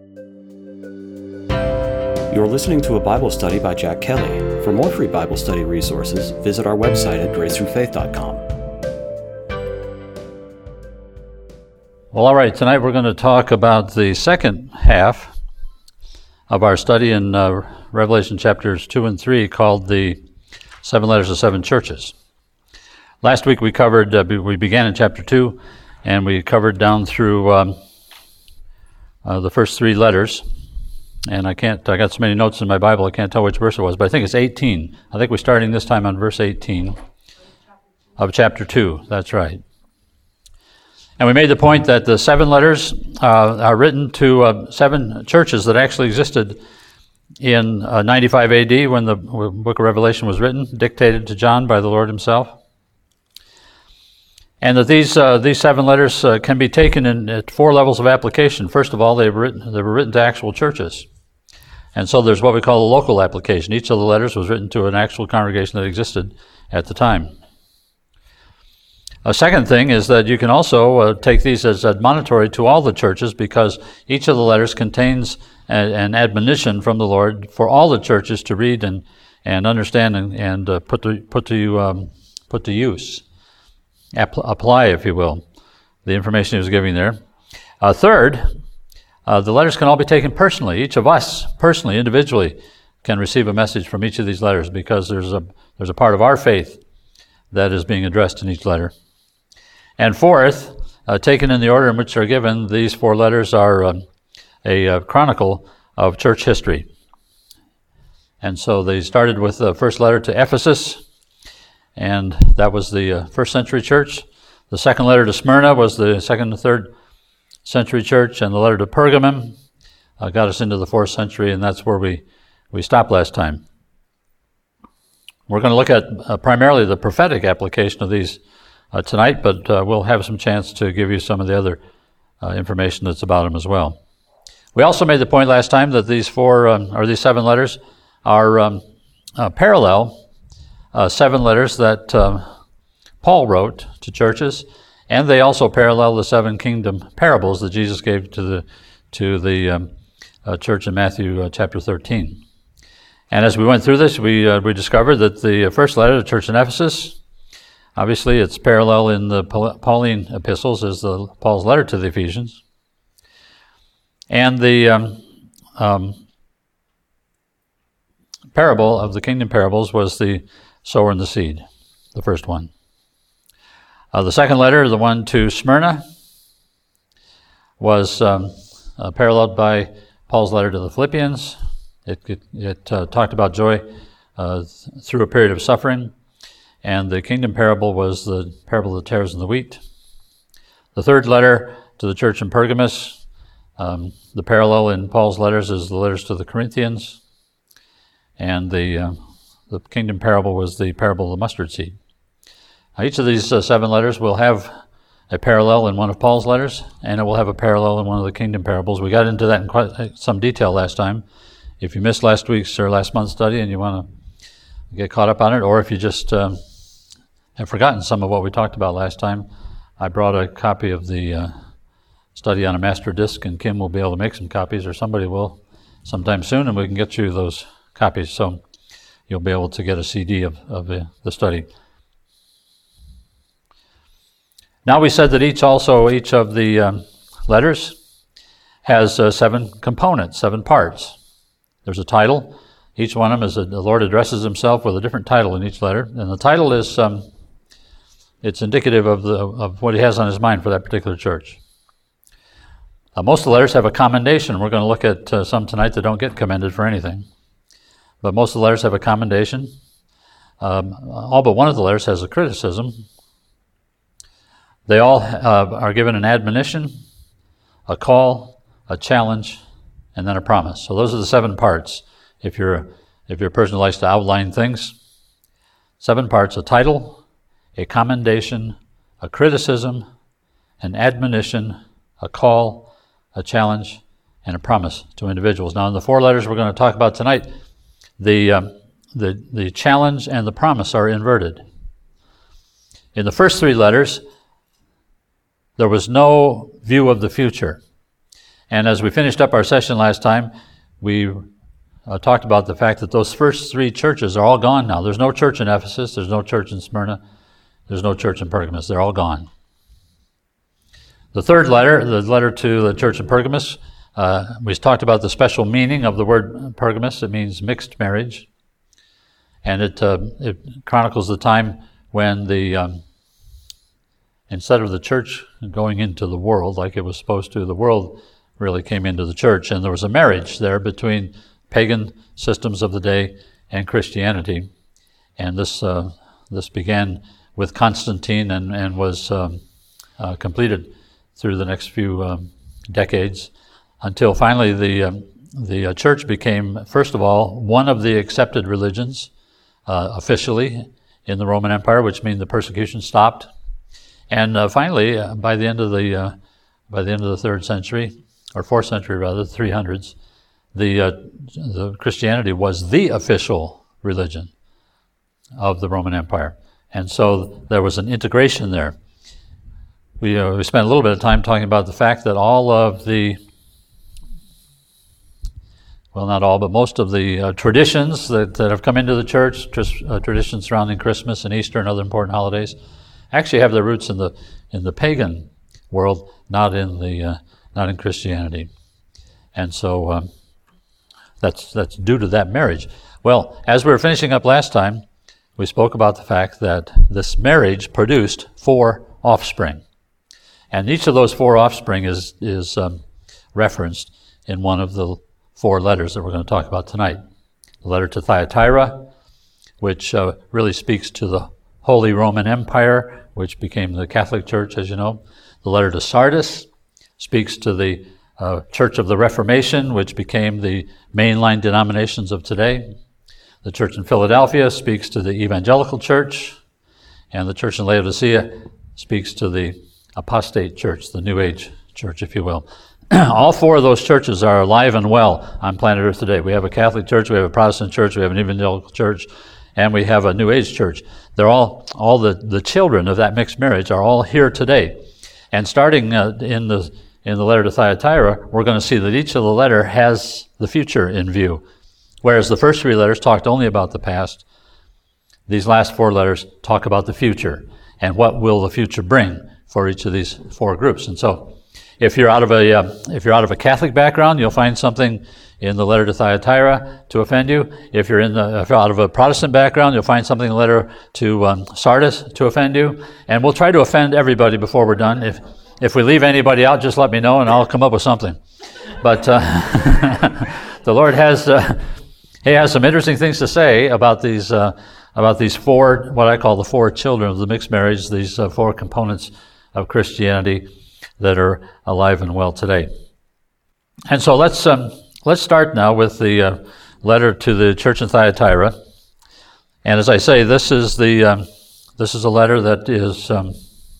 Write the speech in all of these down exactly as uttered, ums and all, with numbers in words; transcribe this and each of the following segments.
You're listening to a Bible study by Jack Kelly. For more free Bible study resources, visit our website at grace through faith dot com. Well, all right, tonight we're going to talk about the second half of our study in uh, Revelation chapters two and three, called the Seven Letters to Seven Churches. Last week we covered, uh, we began in chapter two, and we covered down through um, uh, the first three letters. And I can't, I got so many notes in my Bible, I can't tell which verse it was, but I think it's eighteen. I think we're starting this time on verse eighteen of chapter two, that's right. And we made the point that the seven letters uh, are written to uh, seven churches that actually existed in uh, ninety-five A D when the book of Revelation was written, dictated to John by the Lord himself. And that these uh, these seven letters uh, can be taken in at four levels of application. First of all, they were written, they were written to actual churches. And so there's what we call a local application. Each of the letters was written to an actual congregation that existed at the time. A second thing is that you can also uh, take these as admonitory to all the churches, because each of the letters contains a, an admonition from the Lord for all the churches to read and, and understand and, and uh, put to put to um, put to use, App- apply, if you will, the information he was giving there. Uh, third, uh, the letters can all be taken personally. Each of us, personally, individually, can receive a message from each of these letters, because there's a there's a part of our faith that is being addressed in each letter. And fourth, uh, taken in the order in which they're given, these four letters are um, a uh, chronicle of church history. And so they started with the first letter to Ephesus, and that was the uh, first century church. The second letter to Smyrna was the second and third century church, and the letter to Pergamum uh, got us into the fourth century, and that's where we, we stopped last time. We're going to look at uh, primarily the prophetic application of these Uh, tonight, but uh, we'll have some chance to give you some of the other uh, information that's about them as well. We also made the point last time that these four, um, or these seven letters, are um, uh, parallel uh, seven letters that um, Paul wrote to churches, and they also parallel the seven kingdom parables that Jesus gave to the to the um, uh, church in Matthew uh, chapter thirteen. And as we went through this, we uh, we discovered that the first letter to the church in Ephesus, obviously, it's parallel in the Pauline epistles as the Paul's letter to the Ephesians. And the um, um, parable of the kingdom parables was the sower and the seed, the first one. Uh, the second letter, the one to Smyrna, was um, uh, paralleled by Paul's letter to the Philippians. It, it, it uh, talked about joy uh, th- through a period of suffering. And the kingdom parable was the parable of the tares and the wheat. The third letter to the church in Pergamos, um, the parallel in Paul's letters is the letters to the Corinthians. And the uh, the kingdom parable was the parable of the mustard seed. Now, each of these uh, seven letters will have a parallel in one of Paul's letters, and it will have a parallel in one of the kingdom parables. We got into that in quite some detail last time. If you missed last week's or last month's study and you want to get caught up on it, or if you just um, have forgotten some of what we talked about last time, I brought a copy of the uh, study on a master disc, and Kim will be able to make some copies, or somebody will sometime soon, and we can get you those copies, so you'll be able to get a C D of, of the, the study. Now, we said that each also, each of the um, letters has uh, seven components, seven parts. There's a title. Each one of them is a, the Lord addresses himself with a different title in each letter, and the title is um, it's indicative of the of what he has on his mind for that particular church. Uh, most of the letters have a commendation. We're going to look at uh, some tonight that don't get commended for anything, but most of the letters have a commendation. Um, all but one of the letters has a criticism. They all uh, are given an admonition, a call, a challenge, and then a promise. So those are the seven parts. If you're if you're a person who likes to outline things, seven parts: a title, a commendation, a criticism, an admonition, a call, a challenge, and a promise to individuals. Now, in the four letters we're going to talk about tonight, the um, the the challenge and the promise are inverted. In the first three letters, there was no view of the future. And as we finished up our session last time, we uh, talked about the fact that those first three churches are all gone now. There's no church in Ephesus, there's no church in Smyrna, there's no church in Pergamos. They're all gone. The third letter, the letter to the church in Pergamos, uh, we talked about the special meaning of the word Pergamos. It means mixed marriage. And it, uh, it chronicles the time when the, um, instead of the church going into the world like it was supposed to, the world really came into the church. And there was a marriage there between pagan systems of the day and Christianity. And this uh, this began with Constantine and, and was um, uh, completed through the next few um, decades until finally the, um, the uh, church became, first of all, one of the accepted religions uh, officially in the Roman Empire, which means the persecution stopped. And uh, finally, uh, by the end of the uh, by the end of the third century, or fourth century rather, three hundreds, the uh, the Christianity was the official religion of the Roman Empire, and so there was an integration there. We uh, we spent a little bit of time talking about the fact that all of the well, not all, but most of the uh, traditions that, that have come into the church, tr- uh, traditions surrounding Christmas and Easter and other important holidays, actually have their roots in the in the pagan world, not in the uh, not in Christianity, and so um, that's that's due to that marriage. Well, as we were finishing up last time, we spoke about the fact that this marriage produced four offspring, and each of those four offspring is is um, referenced in one of the four letters that we're going to talk about tonight. The letter to Thyatira, which uh, really speaks to the Holy Roman Empire, which became the Catholic Church, as you know. The letter to Sardis speaks to the uh, Church of the Reformation, which became the mainline denominations of today. The church in Philadelphia speaks to the Evangelical Church, and the church in Laodicea speaks to the apostate church, the New Age church, if you will. All four of those churches are alive and well on planet Earth today. We have a Catholic church, we have a Protestant church, we have an Evangelical church, and we have a New Age church. They're all, all the, the children of that mixed marriage are all here today. And starting uh, in the in the letter to Thyatira, we're going to see that each of the letter has the future in view. Whereas the first three letters talked only about the past, these last four letters talk about the future and what will the future bring for each of these four groups. And so, if you're out of a uh, if you're out of a Catholic background, you'll find something in the letter to Thyatira to offend you. If you're in the if you're out of a Protestant background, you'll find something in the letter to um, Sardis to offend you. And we'll try to offend everybody before we're done. If if we leave anybody out, just let me know, and I'll come up with something. But uh, the Lord has uh, He has some interesting things to say about these uh, about these four, what I call the four children of the mixed marriage, these uh, four components of Christianity that are alive and well today. And so let's um, let's start now with the uh, letter to the church in Thyatira. And as I say, this is the um, this is a letter that is um,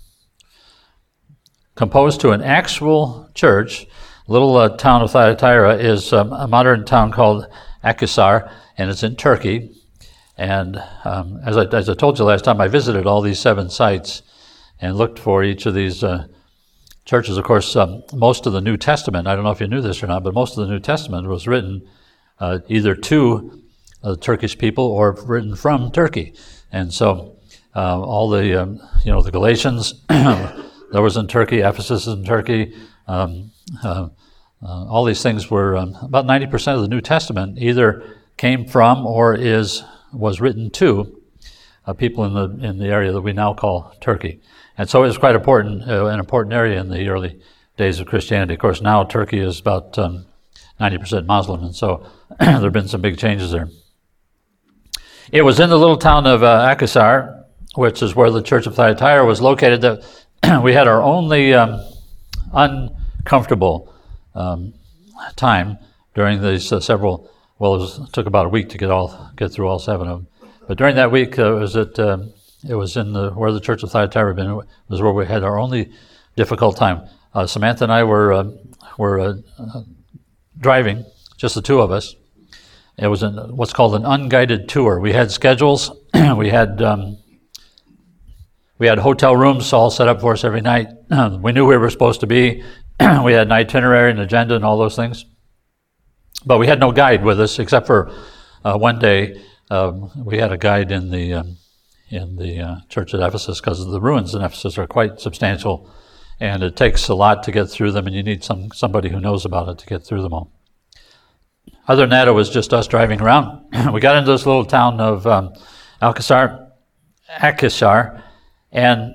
composed to an actual church. Little uh, town of Thyatira is um, a modern town called Akhisar, and it's in Turkey. And um, as I as I told you last time, I visited all these seven sites and looked for each of these uh, churches. Of course, um, most of the New Testament, I don't know if you knew this or not, but most of the New Testament was written uh, either to uh, Turkish people or written from Turkey. And so uh, all the, um, you know, the Galatians, that was in Turkey, Ephesus is in Turkey, um, uh, uh, all these things were, um, about ninety percent of the New Testament either came from or is was written to uh, people in the in the area that we now call Turkey. And so it was quite important, uh, an important area in the early days of Christianity. Of course, now Turkey is about um, ninety percent Muslim, and so there have been some big changes there. It was in the little town of uh, Akhisar, which is where the Church of Thyatira was located, that we had our only um, uncomfortable um, time during these uh, several, well, it, was, it took about a week to get all get through all seven of them. But during that week, uh, it was at... Um, It was in the, where the Church of Thyatira had been. It was where we had our only difficult time. Uh, Samantha and I were uh, were uh, uh, driving, just the two of us. It was an, what's called an unguided tour. We had schedules. we had um, we had hotel rooms all set up for us every night. We knew where we were supposed to be. we had an itinerary, an agenda, and all those things. But we had no guide with us, except for uh, one day um, we had a guide in the um, in the uh, church at Ephesus, because the ruins in Ephesus are quite substantial, and it takes a lot to get through them, and you need some somebody who knows about it to get through them all. Other than that, it was just us driving around. We got into this little town of um, Alcazar, Akhisar, and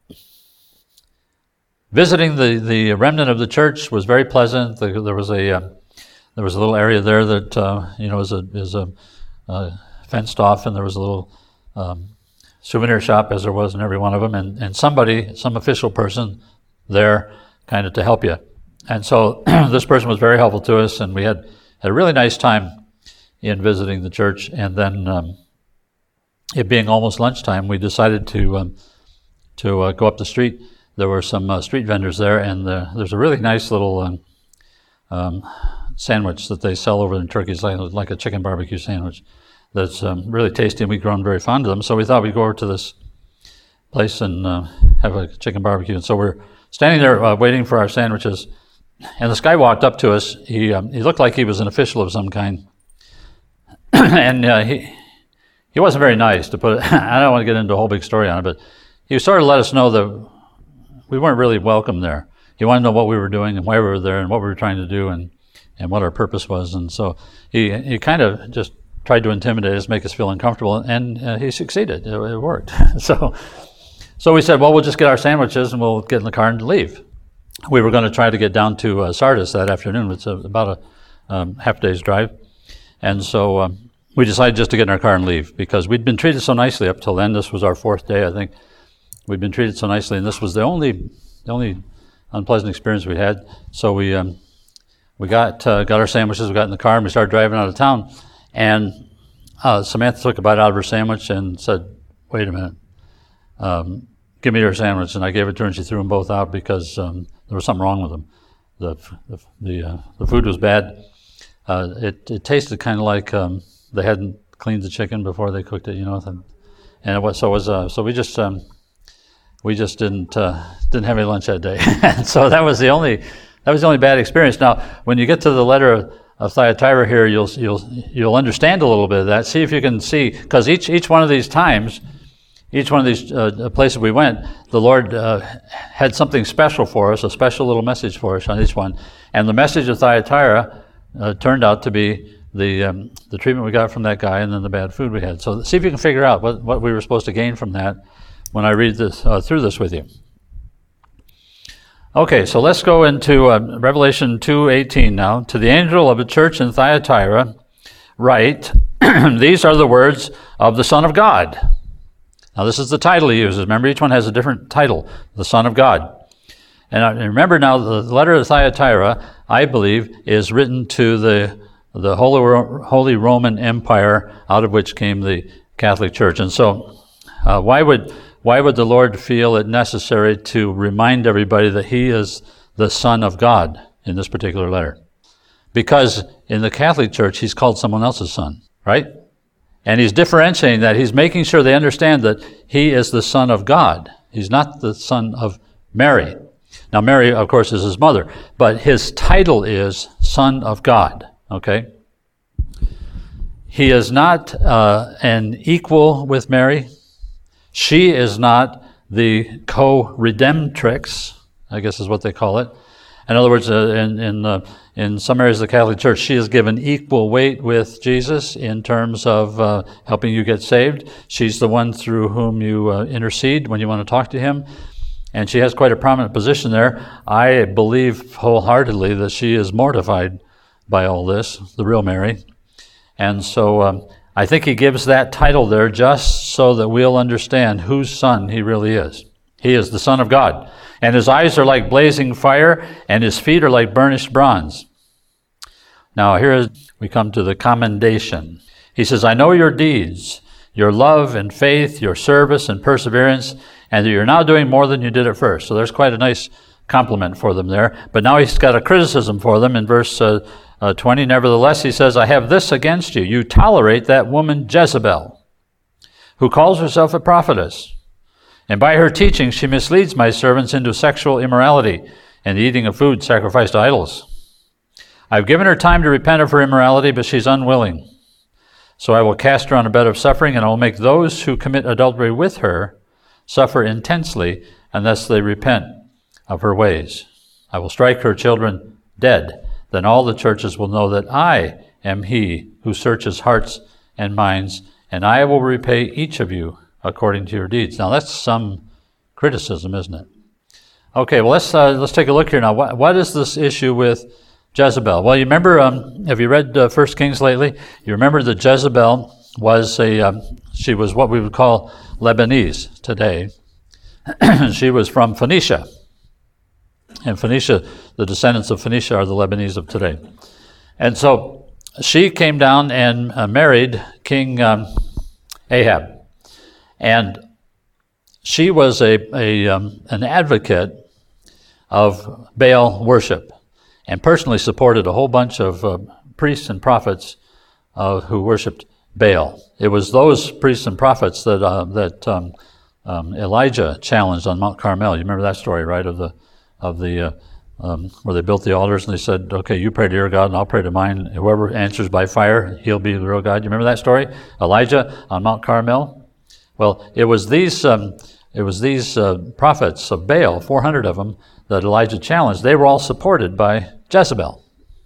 visiting the, the remnant of the church was very pleasant. There, there was a uh, there was a little area there that uh, you know is a is a uh, fenced off, and there was a little um, souvenir shop, as there was in every one of them, and, and somebody, some official person there, kind of to help you. And so this person was very helpful to us, and we had, had a really nice time in visiting the church. And then, um, it being almost lunchtime, we decided to um, to uh, go up the street. There were some uh, street vendors there, and uh, there's a really nice little um, um, sandwich that they sell over in Turkey. It's like, like a chicken barbecue sandwich that's um, really tasty, and we've grown very fond of them. So we thought we'd go over to this place and uh, have a chicken barbecue. And so we're standing there uh, waiting for our sandwiches, and this guy walked up to us. He um, he looked like he was an official of some kind, and uh, he he wasn't very nice, to put it. I don't want to get into a whole big story on it, but he sort of let us know that we weren't really welcome there. He wanted to know what we were doing and why we were there and what we were trying to do and, and what our purpose was. And so he he kind of just tried to intimidate us, make us feel uncomfortable, and uh, he succeeded. It, it worked. so so we said, well, we'll just get our sandwiches and we'll get in the car and leave. We were going to try to get down to uh, Sardis that afternoon. It's a, about a um, half day's drive. And so um, we decided just to get in our car and leave, because we'd been treated so nicely up till then. This was our fourth day, I think. We'd been treated so nicely, and this was the only the only unpleasant experience we had. So we um, we got uh, got our sandwiches, we got in the car, and we started driving out of town. And uh, Samantha took a bite out of her sandwich and said, wait a minute, um, give me your sandwich. And I gave it to her, and she threw them both out because um, there was something wrong with them. The the the, uh, the food was bad. Uh, it, it tasted kind of like um, they hadn't cleaned the chicken before they cooked it, you know. And, and it was so it was uh, so we just um, we just didn't uh, didn't have any lunch that day. And so that was the only that was the only bad experience. Now, when you get to the letter of Thyatira here, you'll you'll you'll understand a little bit of that. See if you can see, because each each one of these times, each one of these uh, places we went, the Lord uh, had something special for us, a special little message for us on each one. And the message of Thyatira uh, turned out to be the um, the treatment we got from that guy, and then the bad food we had. So see if you can figure out what what we were supposed to gain from that when I read this uh, through this with you. Okay, so let's go into uh, Revelation two eighteen now. To the angel of the church in Thyatira, write, these are the words of the Son of God. Now this is the title he uses. Remember, each one has a different title, the Son of God. And I remember now, the letter of Thyatira, I believe, is written to the the Holy, Holy Roman Empire, out of which came the Catholic Church. And so, uh, why would Why would the Lord feel it necessary to remind everybody that he is the Son of God in this particular letter? Because in the Catholic Church, he's called someone else's son, right? And he's differentiating that. He's making sure they understand that he is the Son of God. He's not the son of Mary. Now, Mary, of course, is his mother, but his title is Son of God, okay? He is not uh, an equal with Mary. She is not the co-redemptrix, I guess is what they call it. In other words, uh, in in, uh, in some areas of the Catholic Church, she is given equal weight with Jesus in terms of uh, helping you get saved. She's the one through whom you uh, intercede when you want to talk to him. And she has quite a prominent position there. I believe wholeheartedly that she is mortified by all this, the real Mary. And so um, I think he gives that title there just so that we'll understand whose son he really is. He is the Son of God. And his eyes are like blazing fire, and his feet are like burnished bronze. Now here we come to the commendation. He says, I know your deeds, your love and faith, your service and perseverance, and that you're now doing more than you did at first. So there's quite a nice compliment for them there. But now he's got a criticism for them in verse uh, uh, twenty. Nevertheless, he says, I have this against you. You tolerate that woman Jezebel, who calls herself a prophetess. And by her teaching, she misleads my servants into sexual immorality and the eating of food sacrificed to idols. I've given her time to repent of her immorality, but she's unwilling. So I will cast her on a bed of suffering, and I will make those who commit adultery with her suffer intensely unless they repent of her ways. I will strike her children dead. Then all the churches will know that I am he who searches hearts and minds, and I will repay each of you according to your deeds. Now that's some criticism, isn't it? Okay, well let's uh, let's take a look here now. What, what is this issue with Jezebel? Well, you remember, um, have you read uh, First Kings lately? You remember that Jezebel was a, um, she was what we would call Lebanese today. She was from Phoenicia. And Phoenicia, the descendants of Phoenicia are the Lebanese of today. And so she came down and uh, married King um, Ahab. And she was a, a um, an advocate of Baal worship and personally supported a whole bunch of uh, priests and prophets uh, who worshipped Baal. It was those priests and prophets that uh, that um, um, Elijah challenged on Mount Carmel. You remember that story, right? Of the of the uh, um, where they built the altars and they said, "Okay, you pray to your God, and I'll pray to mine. Whoever answers by fire, he'll be the real God." You remember that story? Elijah on Mount Carmel. Well, it was these um, it was these uh, prophets of Baal, four hundred of them, that Elijah challenged. They were all supported by Jezebel.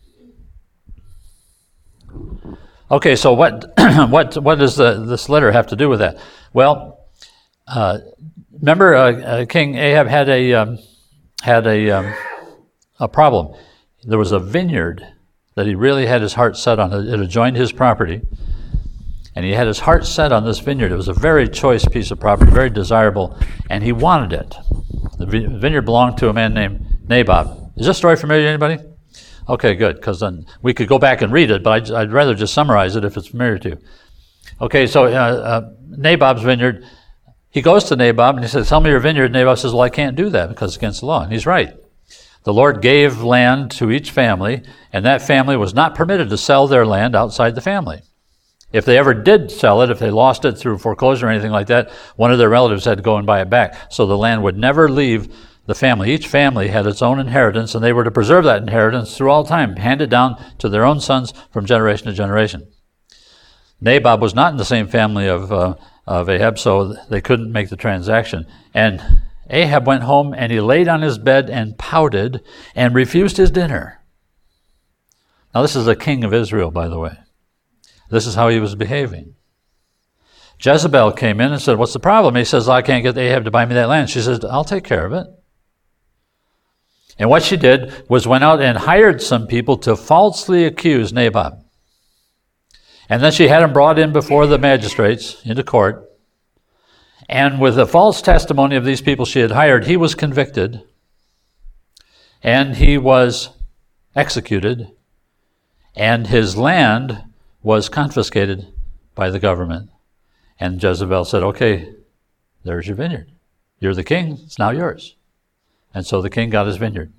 Okay, so what what what does the, this letter have to do with that? Well, uh, remember, uh, uh, King Ahab had a um, had a um, a problem. There was a vineyard that he really had his heart set on. It adjoined his property, and he had his heart set on this vineyard. It was a very choice piece of property, very desirable, and he wanted it. The vineyard belonged to a man named Naboth. Is this story familiar to anybody? Okay, good, because then we could go back and read it, but I'd, I'd rather just summarize it if it's familiar to you. Okay, so uh, uh, Naboth's vineyard, he goes to Naboth and he says, "Tell me your vineyard." Naboth says, "Well, I can't do that because it's against the law." And he's right. The Lord gave land to each family, and that family was not permitted to sell their land outside the family. If they ever did sell it, if they lost it through foreclosure or anything like that, one of their relatives had to go and buy it back. So the land would never leave the family. Each family had its own inheritance, and they were to preserve that inheritance through all time, hand it down to their own sons from generation to generation. Naboth was not in the same family of, uh, of Ahab, so they couldn't make the transaction. And Ahab went home, and he laid on his bed and pouted and refused his dinner. Now, this is a king of Israel, by the way. This is how he was behaving. Jezebel came in and said, "What's the problem?" He says, "I can't get Ahab to buy me that land." She says, "I'll take care of it." And what she did was went out and hired some people to falsely accuse Naboth. And then she had him brought in before the magistrates into court. And with the false testimony of these people she had hired, he was convicted. And he was executed. And his land was confiscated by the government. And Jezebel said, "Okay, there's your vineyard. You're the king, it's now yours." And so the king got his vineyard.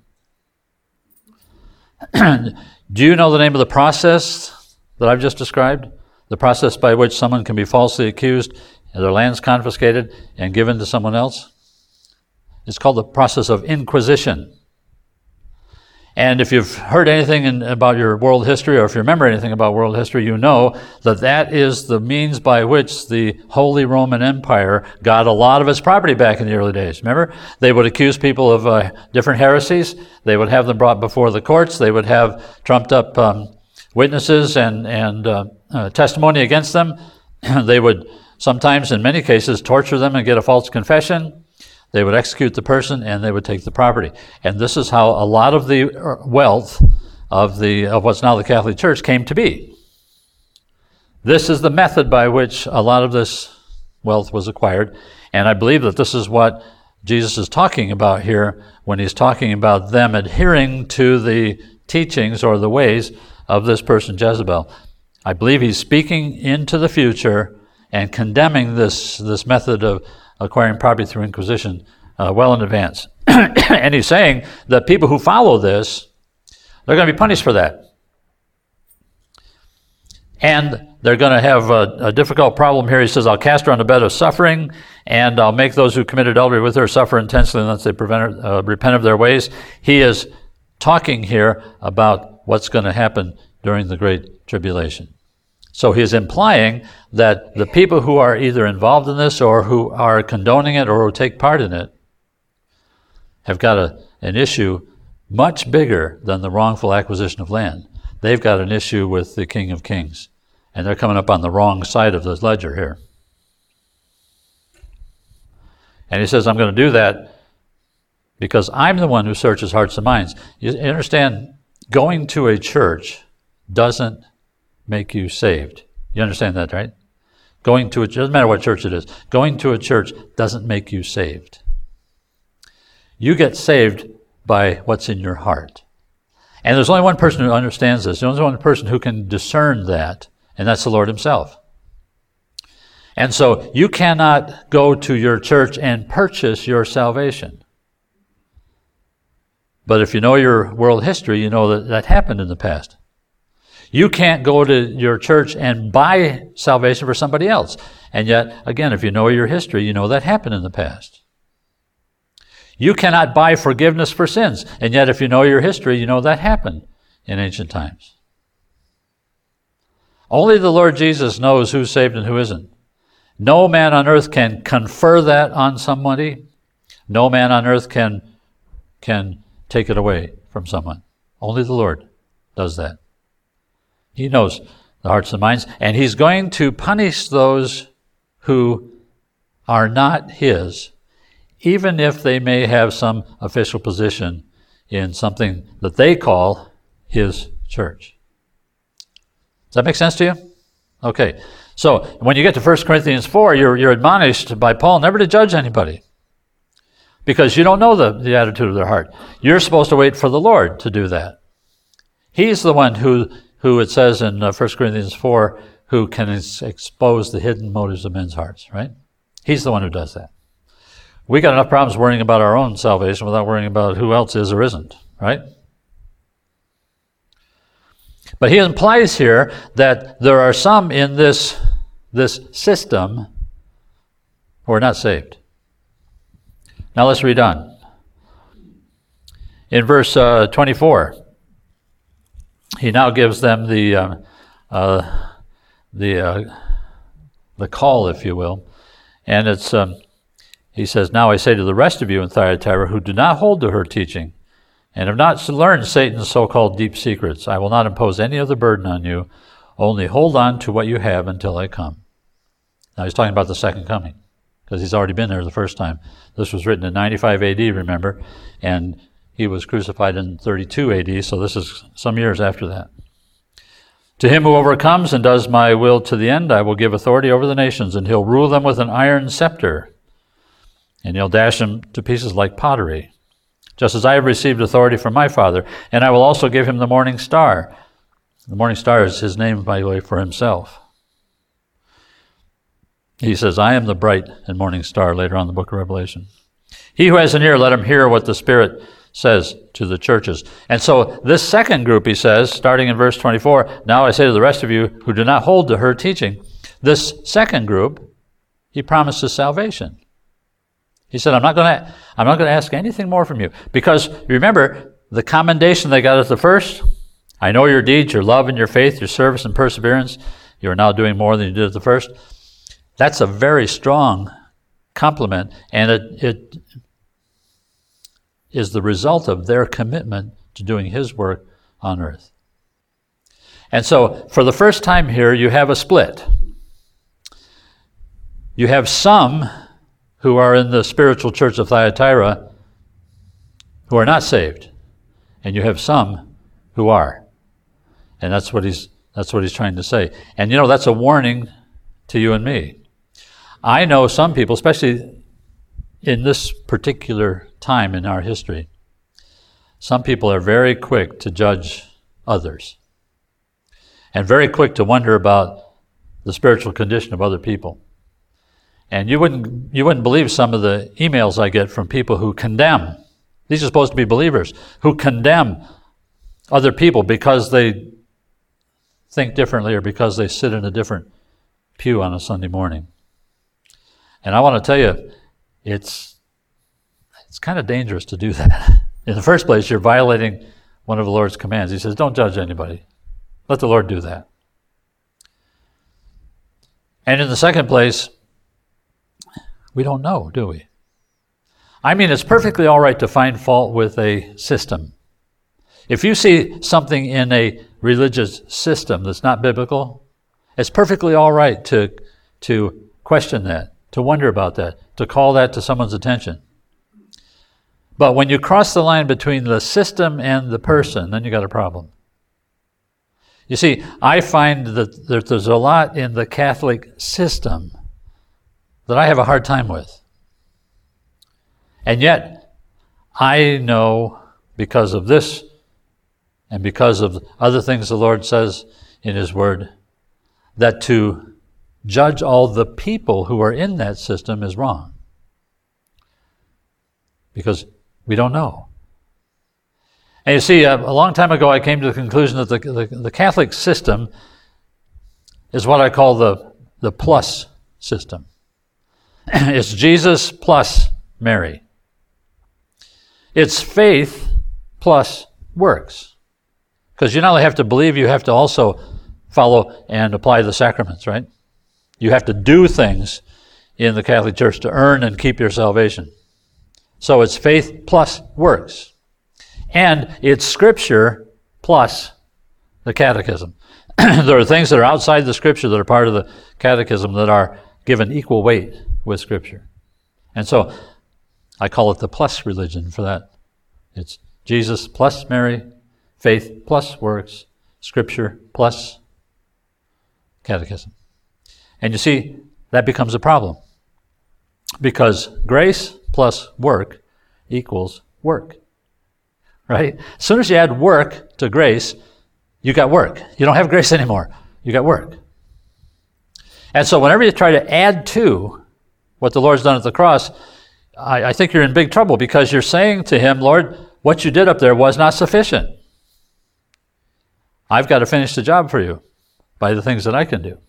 Do you know the name of the process that I've just described? The process by which someone can be falsely accused and their land's confiscated and given to someone else? It's called the process of inquisition. And if you've heard anything in, about your world history, or if you remember anything about world history, you know that that is the means by which the Holy Roman Empire got a lot of its property back in the early days. Remember? They would accuse people of uh, different heresies. They would have them brought before the courts. They would have trumped up um, witnesses and, and uh, uh, testimony against them. They would sometimes, in many cases, torture them and get a false confession. They would execute the person, and they would take the property. And this is how a lot of the wealth of the of what's now the Catholic Church came to be. This is the method by which a lot of this wealth was acquired. And I believe that this is what Jesus is talking about here when he's talking about them adhering to the teachings or the ways of this person, Jezebel. I believe he's speaking into the future and condemning this, this method of acquiring property through inquisition uh, well in advance. And he's saying that people who follow this, they're going to be punished for that. And they're going to have a, a difficult problem here. He says, I'll cast her on a bed of suffering, and I'll make those who commit adultery with her suffer intensely unless they prevent, uh, repent of their ways. He is talking here about what's going to happen during the Great Tribulation. So he is implying that the people who are either involved in this or who are condoning it or who take part in it have got a, an issue much bigger than the wrongful acquisition of land. They've got an issue with the King of Kings, and they're coming up on the wrong side of this ledger here. And he says, I'm going to do that because I'm the one who searches hearts and minds. You understand, going to a church doesn't make you saved. You understand that, right? Going to a church, doesn't matter what church it is, going to a church doesn't make you saved. You get saved by what's in your heart. And there's only one person who understands this. There's only one person who can discern that, and that's the Lord himself. And so you cannot go to your church and purchase your salvation. But if you know your world history, you know that that happened in the past. You can't go to your church and buy salvation for somebody else. And yet, again, if you know your history, you know that happened in the past. You cannot buy forgiveness for sins. And yet, if you know your history, you know that happened in ancient times. Only the Lord Jesus knows who's saved and who isn't. No man on earth can confer that on somebody. No man on earth can, can take it away from someone. Only the Lord does that. He knows the hearts and minds, and he's going to punish those who are not his, even if they may have some official position in something that they call his church. Does that make sense to you? Okay. So when you get to First Corinthians four, you're, you're admonished by Paul never to judge anybody because you don't know the, the attitude of their heart. You're supposed to wait for the Lord to do that. He's the one who, who it says in uh, First Corinthians four, who can ex- expose the hidden motives of men's hearts, right? He's the one who does that. We got enough problems worrying about our own salvation without worrying about who else is or isn't, right? But he implies here that there are some in this, this system who are not saved. Now let's read on. In verse uh, twenty-four, he now gives them the uh, uh, the uh, the call, if you will, and it's. Um, He says, now I say to the rest of you in Thyatira who do not hold to her teaching and have not learned Satan's so-called deep secrets, I will not impose any other burden on you, only hold on to what you have until I come. Now he's talking about the second coming, because he's already been there the first time. This was written in ninety-five A D, remember, and he was crucified in thirty-two A D, so this is some years after that. To him who overcomes and does my will to the end, I will give authority over the nations, and he'll rule them with an iron scepter. And he'll dash them to pieces like pottery, just as I have received authority from my Father. And I will also give him the morning star. The morning star is his name, by the way, for himself. He says, I am the bright and morning star, later on in the book of Revelation. He who has an ear, let him hear what the Spirit says to the churches. And so this second group, he says, starting in verse twenty-four, now I say to the rest of you who do not hold to her teaching, this second group, he promises salvation. He said, I'm not going to I'm not going to ask anything more from you. Because remember, the commendation they got at the first, I know your deeds, your love and your faith, your service and perseverance. You are now doing more than you did at the first. That's a very strong compliment, and it, it is the result of their commitment to doing his work on earth. And so, for the first time here, you have a split. You have some who are in the spiritual church of Thyatira who are not saved, and you have some who are. And that's what he's that's what he's trying to say. And you know, that's a warning to you and me. I know some people, especially in this particular time in our history, some people are very quick to judge others and very quick to wonder about the spiritual condition of other people. And you wouldn't you wouldn't believe some of the emails I get from people who condemn. These are supposed to be believers who condemn other people because they think differently or because they sit in a different pew on a Sunday morning. And I want to tell you, it's it's kind of dangerous to do that. In the first place, you're violating one of the Lord's commands. He says, don't judge anybody. Let the Lord do that. And in the second place, we don't know, do we? I mean, it's perfectly all right to find fault with a system. If you see something in a religious system that's not biblical, it's perfectly all right to, to question that, to wonder about that, to call that to someone's attention. But when you cross the line between the system and the person, then you got a problem. You see, I find that there's a lot in the Catholic system that I have a hard time with. And yet, I know because of this and because of other things the Lord says in His Word, that to judge all the people who are in that system is wrong. Because we don't know. And you see, uh, a long time ago I came to the conclusion that the, the, the Catholic system is what I call the, the plus system. It's Jesus plus Mary. It's faith plus works. Because you not only have to believe, you have to also follow and apply the sacraments, right? You have to do things in the Catholic Church to earn and keep your salvation. So it's faith plus works. And it's Scripture plus the catechism. There are things that are outside the Scripture that are part of the catechism that are given equal weight with Scripture. And so I call it the plus religion for that. It's Jesus plus Mary, faith plus works, Scripture plus catechism. And you see, that becomes a problem. Because grace plus work equals work. Right? As soon as you add work to grace, you got work. You don't have grace anymore. You got work. And so whenever you try to add to what the Lord's done at the cross, I, I think you're in big trouble because you're saying to Him, Lord, what you did up there was not sufficient. I've got to finish the job for you by the things that I can do.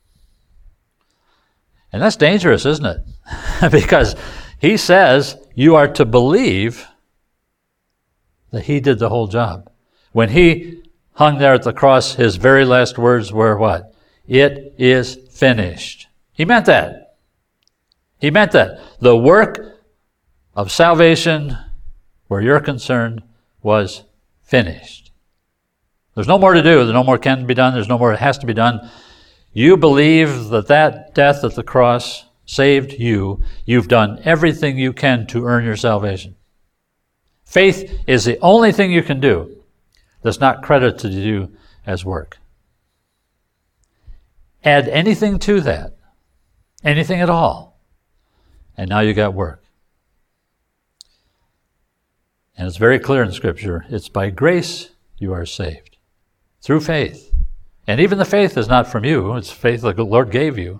And that's dangerous, isn't it? Because He says you are to believe that He did the whole job. When He hung there at the cross, His very last words were what? It is finished. He meant that. He meant that. The work of salvation, where you're concerned, was finished. There's no more to do. There's no more can be done. There's no more that has to be done. You believe that that death at the cross saved you. You've done everything you can to earn your salvation. Faith is the only thing you can do that's not credited to you as work. Add anything to that, anything at all, and now you got work. And it's very clear in Scripture, it's by grace you are saved, through faith. And even the faith is not from you, it's faith that the Lord gave you.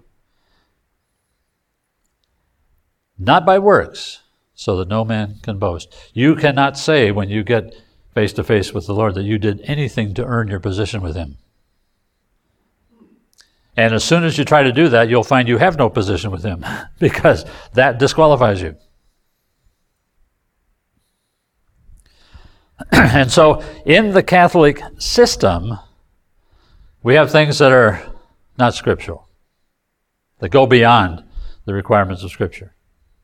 Not by works, so that no man can boast. You cannot say when you get face to face with the Lord that you did anything to earn your position with Him. And as soon as you try to do that, you'll find you have no position with Him because that disqualifies you. And so in the Catholic system, we have things that are not scriptural, that go beyond the requirements of Scripture.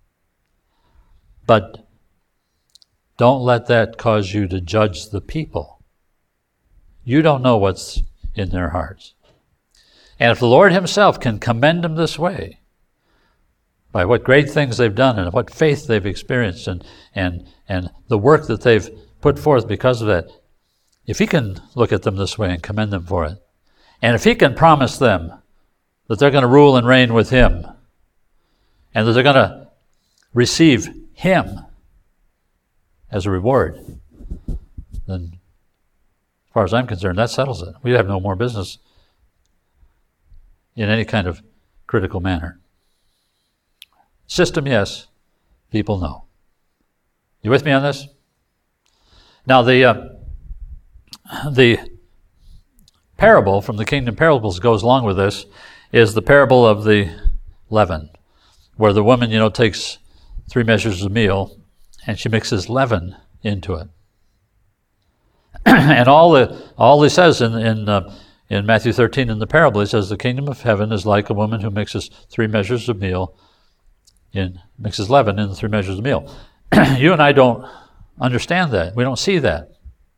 But don't let that cause you to judge the people. You don't know what's in their hearts. And if the Lord Himself can commend them this way, by what great things they've done and what faith they've experienced and, and, and the work that they've put forth because of that, if He can look at them this way and commend them for it, and if He can promise them that they're going to rule and reign with Him, and that they're going to receive Him as a reward, then as far as I'm concerned, that settles it. We have no more business in any kind of critical manner. System, yes. People, no. You with me on this? Now, the uh, the parable from the kingdom parables goes along with this is the parable of the leaven, where the woman, you know, takes three measures of meal and she mixes leaven into it. And all the all he says in in uh, in Matthew thirteen in the parable, he says the kingdom of heaven is like a woman who mixes three measures of meal in mixes leaven in the three measures of meal. You and I don't understand that. We don't see that.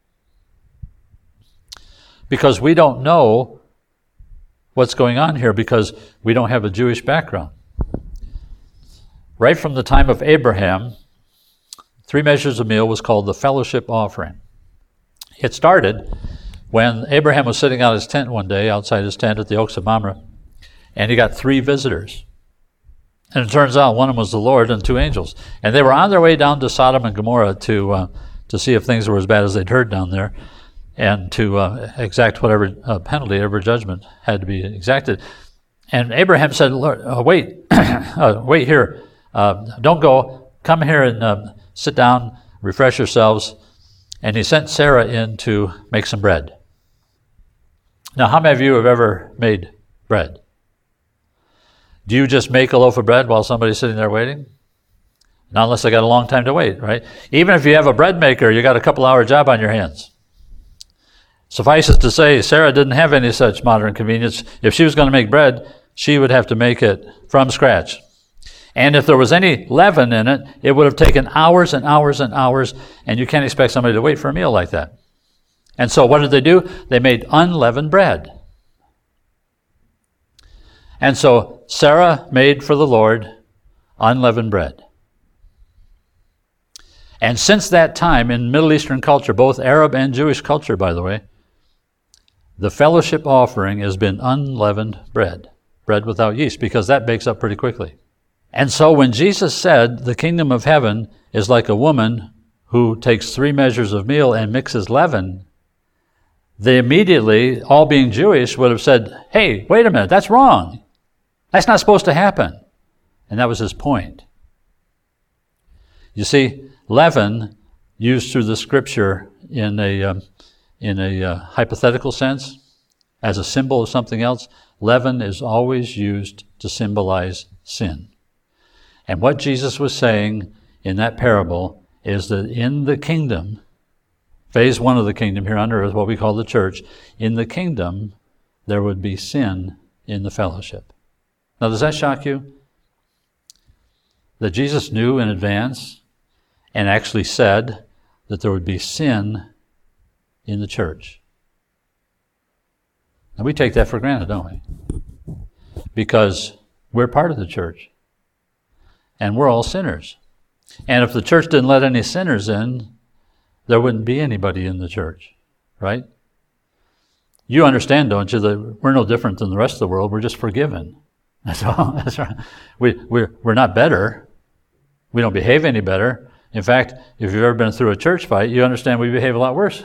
Because we don't know what's going on here, because we don't have a Jewish background. Right from the time of Abraham, three measures of meal was called the fellowship offering. It started when Abraham was sitting out his tent one day, outside his tent at the Oaks of Mamre, and he got three visitors. And it turns out one of them was the Lord and two angels. And they were on their way down to Sodom and Gomorrah to uh, to see if things were as bad as they'd heard down there, and to uh, exact whatever uh, penalty, whatever judgment had to be exacted. And Abraham said, Lord, uh, wait, uh, wait here. Uh, don't go. Come here and uh, sit down, refresh yourselves. And he sent Sarah in to make some bread. Now, how many of you have ever made bread? Do you just make a loaf of bread while somebody's sitting there waiting? Not unless they got a long time to wait, right? Even if you have a bread maker, you got a couple hour job on your hands. Suffice it to say, Sarah didn't have any such modern convenience. If she was going to make bread, she would have to make it from scratch. And if there was any leaven in it, it would have taken hours and hours and hours, and you can't expect somebody to wait for a meal like that. And so what did they do? They made unleavened bread. And so Sarah made for the Lord unleavened bread. And since that time, in Middle Eastern culture, both Arab and Jewish culture, by the way, the fellowship offering has been unleavened bread, bread without yeast, because that bakes up pretty quickly. And so when Jesus said the kingdom of heaven is like a woman who takes three measures of meal and mixes leaven, they immediately, all being Jewish, would have said, hey, wait a minute, that's wrong. That's not supposed to happen. And that was his point. You see, leaven, used through the scripture in a, um, in a uh, hypothetical sense, as a symbol of something else, leaven is always used to symbolize sin. And what Jesus was saying in that parable is that in the kingdom, phase one of the kingdom here on earth, what we call the church, in the kingdom, there would be sin in the fellowship. Now, does that shock you? That Jesus knew in advance and actually said that there would be sin in the church. And we take that for granted, don't we? Because we're part of the church. And we're all sinners. And if the church didn't let any sinners in, there wouldn't be anybody in the church, right? You understand, don't you, that we're no different than the rest of the world. We're just forgiven. That's all. That's right. We, we're, we're not better. We don't behave any better. In fact, if you've ever been through a church fight, you understand we behave a lot worse.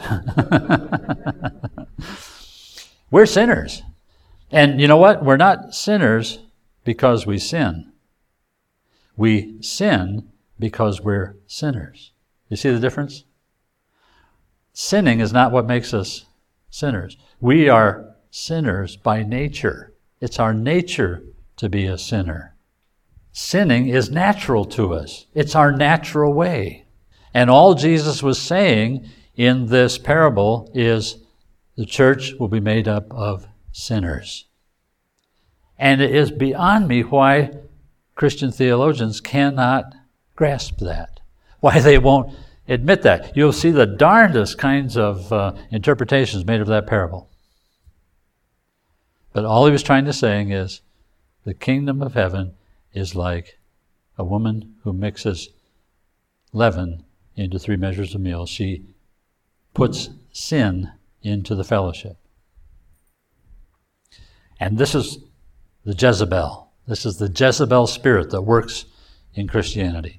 We're sinners. And you know what? We're not sinners because we sin. We sin because we're sinners. You see the difference? Sinning is not what makes us sinners. We are sinners by nature. It's our nature to be a sinner. Sinning is natural to us. It's our natural way. And all Jesus was saying in this parable is the church will be made up of sinners. And it is beyond me why Christian theologians cannot grasp that, why they won't admit that. You'll see the darndest kinds of uh, interpretations made of that parable. But all he was trying to say is, the kingdom of heaven is like a woman who mixes leaven into three measures of meal. She puts sin into the fellowship. And this is the Jezebel. This is the Jezebel spirit that works in Christianity.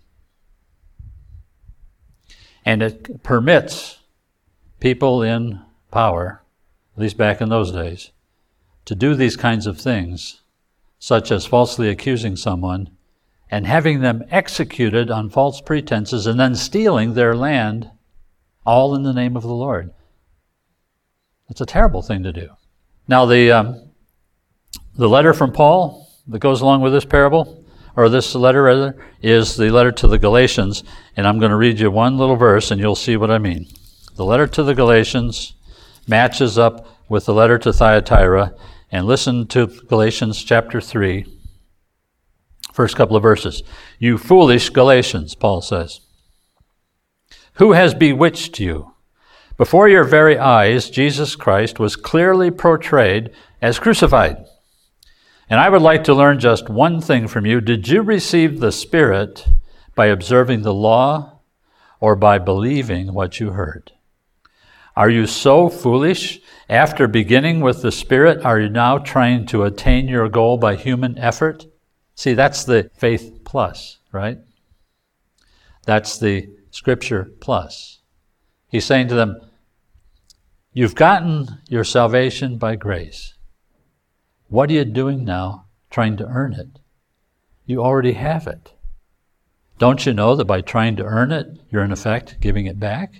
And it permits people in power, at least back in those days, to do these kinds of things, such as falsely accusing someone and having them executed on false pretenses and then stealing their land, all in the name of the Lord. It's a terrible thing to do. Now the um, the letter from Paul that goes along with this parable, or this letter rather, is the letter to the Galatians, and I'm going to read you one little verse and you'll see what I mean. The letter to the Galatians matches up with the letter to Thyatira, and listen to Galatians chapter three, first couple of verses. You foolish Galatians, Paul says, who has bewitched you? Before your very eyes, Jesus Christ was clearly portrayed as crucified. And I would like to learn just one thing from you. Did you receive the Spirit by observing the law or by believing what you heard? Are you so foolish? After beginning with the Spirit, are you now trying to attain your goal by human effort? See, that's the faith plus, right? That's the Scripture plus. He's saying to them, you've gotten your salvation by grace. What are you doing now trying to earn it? You already have it. Don't you know that by trying to earn it, you're in effect giving it back?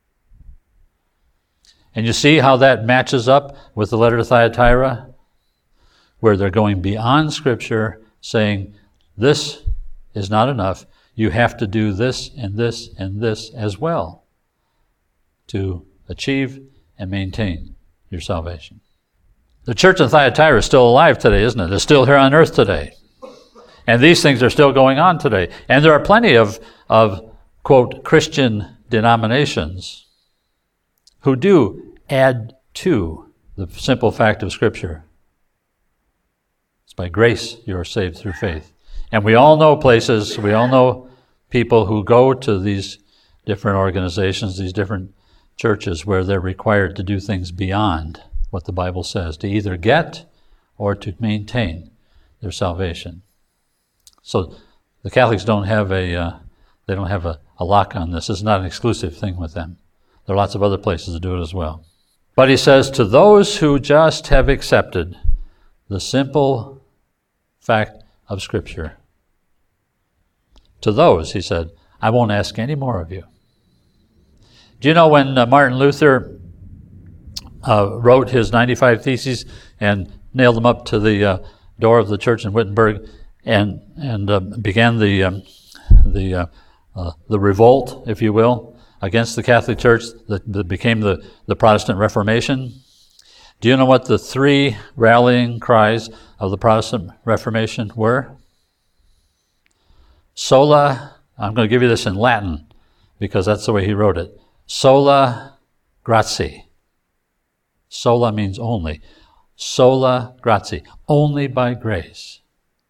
And you see how that matches up with the letter to Thyatira, where they're going beyond Scripture, saying, this is not enough. You have to do this and this and this as well to achieve and maintain your salvation. The church in Thyatira is still alive today, isn't it? It's still here on earth today. And these things are still going on today. And there are plenty of, of quote, Christian denominations who do add to the simple fact of Scripture. It's by grace you are saved through faith. And we all know places, we all know people who go to these different organizations, these different churches where they're required to do things beyond what the Bible says, to either get or to maintain their salvation. So the Catholics don't have a uh, they don't have a, a lock on this. It's not an exclusive thing with them. There are lots of other places that do it as well. But he says, to those who just have accepted the simple fact of Scripture, to those, he said, I won't ask any more of you. Do you know when uh, Martin Luther Uh, wrote his ninety-five Theses and nailed them up to the uh, door of the church in Wittenberg, and and uh, began the um, the uh, uh, the revolt, if you will, against the Catholic Church that, that became the, the Protestant Reformation? Do you know what the three rallying cries of the Protestant Reformation were? Sola, I'm going to give you this in Latin because that's the way he wrote it. Sola gratia. Sola means only. Sola gratia, only by grace.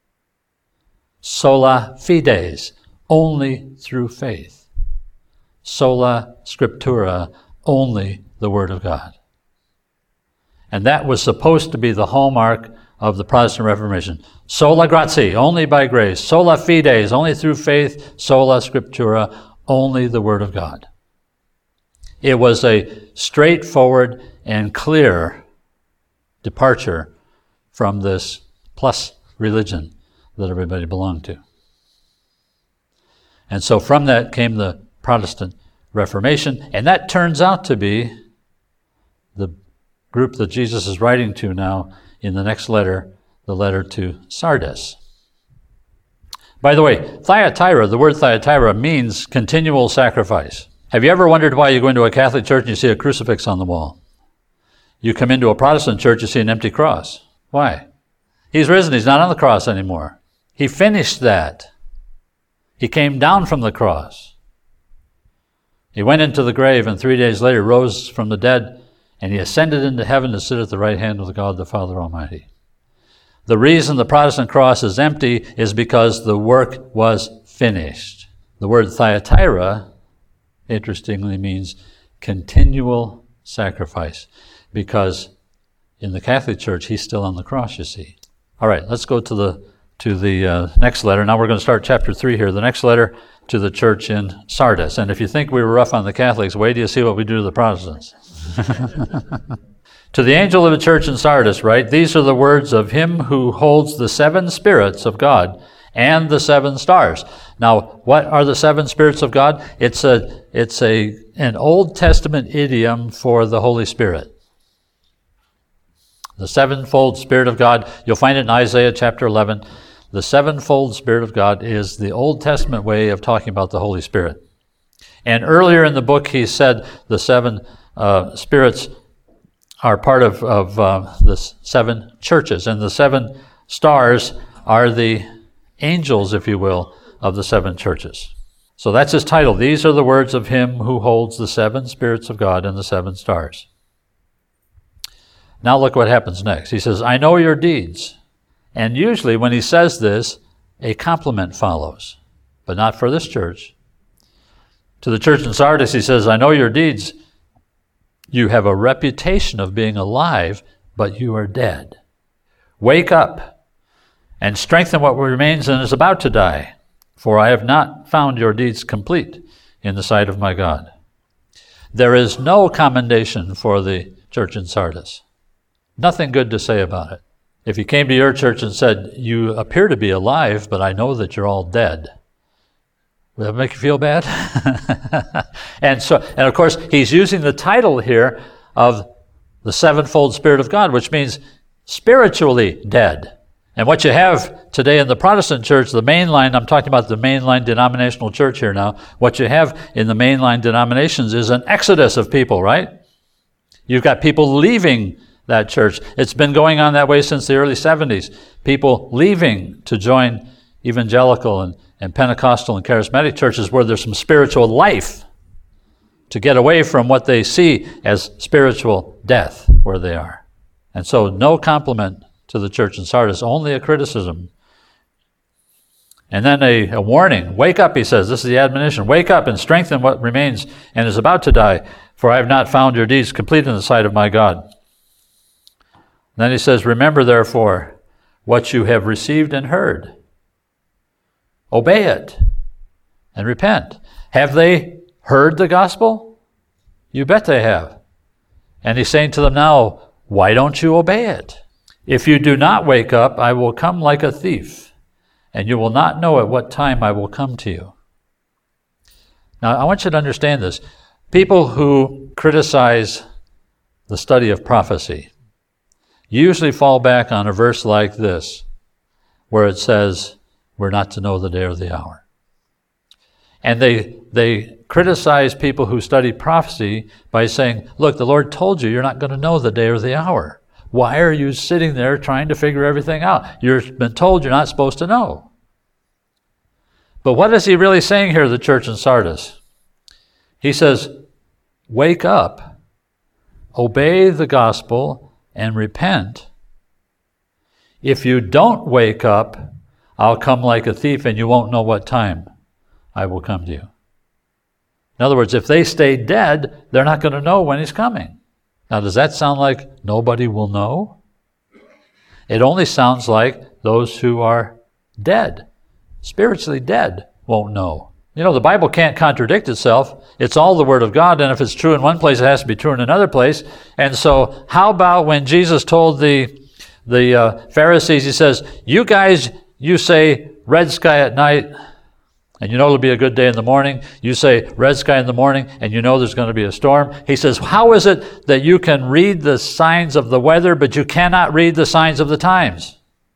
Sola fides, only through faith. Sola scriptura, only the Word of God. And that was supposed to be the hallmark of the Protestant Reformation. Sola gratia, only by grace. Sola fides, only through faith. Sola scriptura, only the Word of God. It was a straightforward and clear departure from this plus religion that everybody belonged to. And so from that came the Protestant Reformation, and that turns out to be the group that Jesus is writing to now in the next letter, the letter to Sardis. By the way, Thyatira, the word Thyatira means continual sacrifice. Have you ever wondered why you go into a Catholic church and you see a crucifix on the wall? You come into a Protestant church, you see an empty cross. Why? He's risen. He's not on the cross anymore. He finished that. He came down from the cross. He went into the grave and three days later rose from the dead, and he ascended into heaven to sit at the right hand of God the Father Almighty. The reason the Protestant cross is empty is because the work was finished. The word Thyatira, interestingly, means continual sacrifice, because in the Catholic Church, he's still on the cross, you see. All right, let's go to the to the uh, next letter. Now we're going to start chapter three here, the next letter to the church in Sardis. And if you think we were rough on the Catholics, wait till you see what we do to the Protestants. To the angel of the church in Sardis, right? These are the words of him who holds the seven spirits of God and the seven stars. Now, what are the seven spirits of God? It's a it's a an Old Testament idiom for the Holy Spirit. The sevenfold Spirit of God, you'll find it in Isaiah chapter eleven. The sevenfold Spirit of God is the Old Testament way of talking about the Holy Spirit. And earlier in the book, he said the seven uh, spirits are part of, of uh, the seven churches. And the seven stars are the angels, if you will, of the seven churches. So that's his title. These are the words of him who holds the seven spirits of God and the seven stars. Now look what happens next. He says, I know your deeds. And usually when he says this, a compliment follows, but not for this church. To the church in Sardis, he says, I know your deeds. You have a reputation of being alive, but you are dead. Wake up and strengthen what remains and is about to die, for I have not found your deeds complete in the sight of my God. There is no commendation for the church in Sardis. Nothing good to say about it. If he came to your church and said, you appear to be alive, but I know that you're all dead, would that make you feel bad? and so, and of course, he's using the title here of the sevenfold Spirit of God, which means spiritually dead. And what you have today in the Protestant church, the mainline, I'm talking about the mainline denominational church here now, what you have in the mainline denominations is an exodus of people, right? You've got people leaving that church. It's been going on that way since the early seventies. People leaving to join evangelical and, and Pentecostal and charismatic churches where there's some spiritual life, to get away from what they see as spiritual death where they are. And so no compliment to the church in Sardis, only a criticism. And then a, a warning. Wake up, he says. This is the admonition. Wake up and strengthen what remains and is about to die, for I have not found your deeds complete in the sight of my God. Then he says, remember therefore what you have received and heard. Obey it and repent. Have they heard the gospel? You bet they have. And he's saying to them now, why don't you obey it? If you do not wake up, I will come like a thief, and you will not know at what time I will come to you. Now, I want you to understand this. People who criticize the study of prophecy usually fall back on a verse like this, where it says, we're not to know the day or the hour. And they they criticize people who study prophecy by saying, look, the Lord told you you're not going to know the day or the hour. Why are you sitting there trying to figure everything out? You've been told you're not supposed to know. But what is he really saying here to the church in Sardis? He says, wake up, obey the gospel, and repent. If you don't wake up, I'll come like a thief and you won't know what time I will come to you. In other words, if they stay dead, they're not going to know when he's coming. Now, does that sound like nobody will know? It only sounds like those who are dead, spiritually dead, won't know. You know, the Bible can't contradict itself. It's all the Word of God, and if it's true in one place, it has to be true in another place. And so how about when Jesus told the, the uh, Pharisees, he says, you guys, you say red sky at night, and you know it'll be a good day in the morning. You say red sky in the morning, and you know there's going to be a storm. He says, how is it that you can read the signs of the weather, but you cannot read the signs of the times?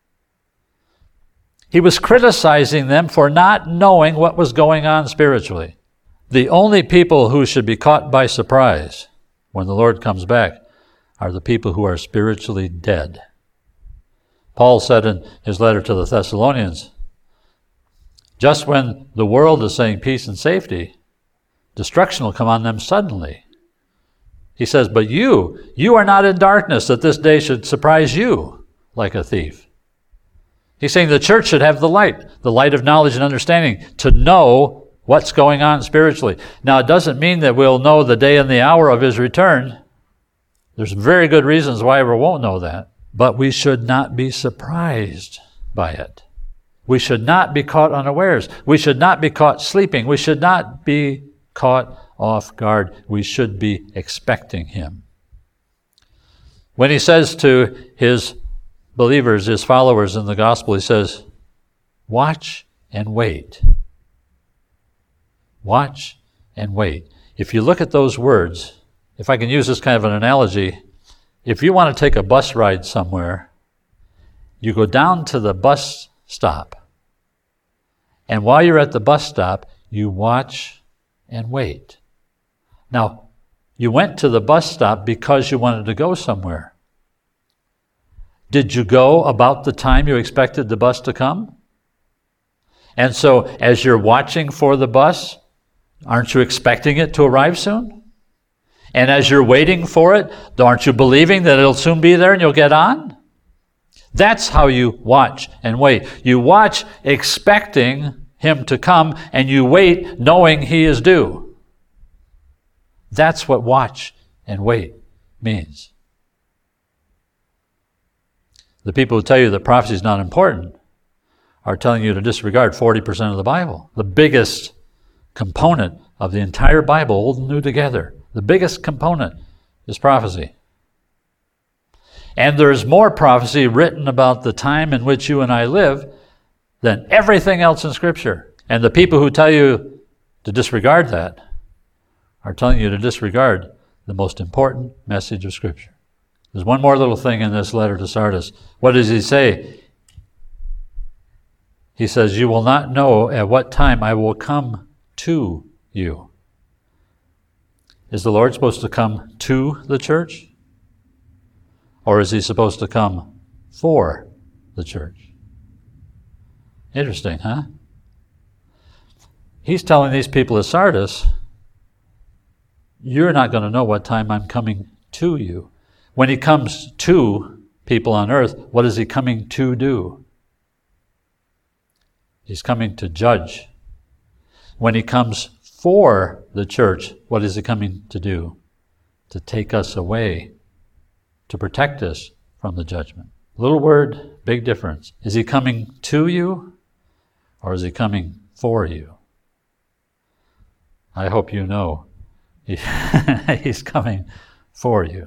He was criticizing them for not knowing what was going on spiritually. The only people who should be caught by surprise when the Lord comes back are the people who are spiritually dead. Paul said in his letter to the Thessalonians, just when the world is saying peace and safety, destruction will come on them suddenly. He says, but you, you are not in darkness that this day should surprise you like a thief. He's saying the church should have the light, the light of knowledge and understanding to know what's going on spiritually. Now, it doesn't mean that we'll know the day and the hour of his return. There's very good reasons why we won't know that. But we should not be surprised by it. We should not be caught unawares. We should not be caught sleeping. We should not be caught off guard. We should be expecting him. When he says to his believers, his followers in the gospel, he says, watch and wait. Watch and wait. If you look at those words, if I can use this kind of an analogy, if you want to take a bus ride somewhere, you go down to the bus stop. And while you're at the bus stop, you watch and wait. Now, you went to the bus stop because you wanted to go somewhere. Did you go about the time you expected the bus to come? And so, as you're watching for the bus, aren't you expecting it to arrive soon? And as you're waiting for it, aren't you believing that it'll soon be there and you'll get on? That's how you watch and wait. You watch expecting him to come, and you wait knowing he is due. That's what watch and wait means. The people who tell you that prophecy is not important are telling you to disregard forty percent of the Bible. The biggest component of the entire Bible, Old and New together, the biggest component is prophecy. And there's more prophecy written about the time in which you and I live than everything else in Scripture. And the people who tell you to disregard that are telling you to disregard the most important message of Scripture. There's one more little thing in this letter to Sardis. What does he say? He says, you will not know at what time I will come to you. Is the Lord supposed to come to the church? Or is he supposed to come for the church? Interesting, huh? He's telling these people at Sardis, you're not going to know what time I'm coming to you. When he comes to people on earth, what is he coming to do? He's coming to judge. When he comes for the church, what is he coming to do? To take us away, to protect us from the judgment. Little word, big difference. Is he coming to you, or is he coming for you? I hope you know he, he's coming for you.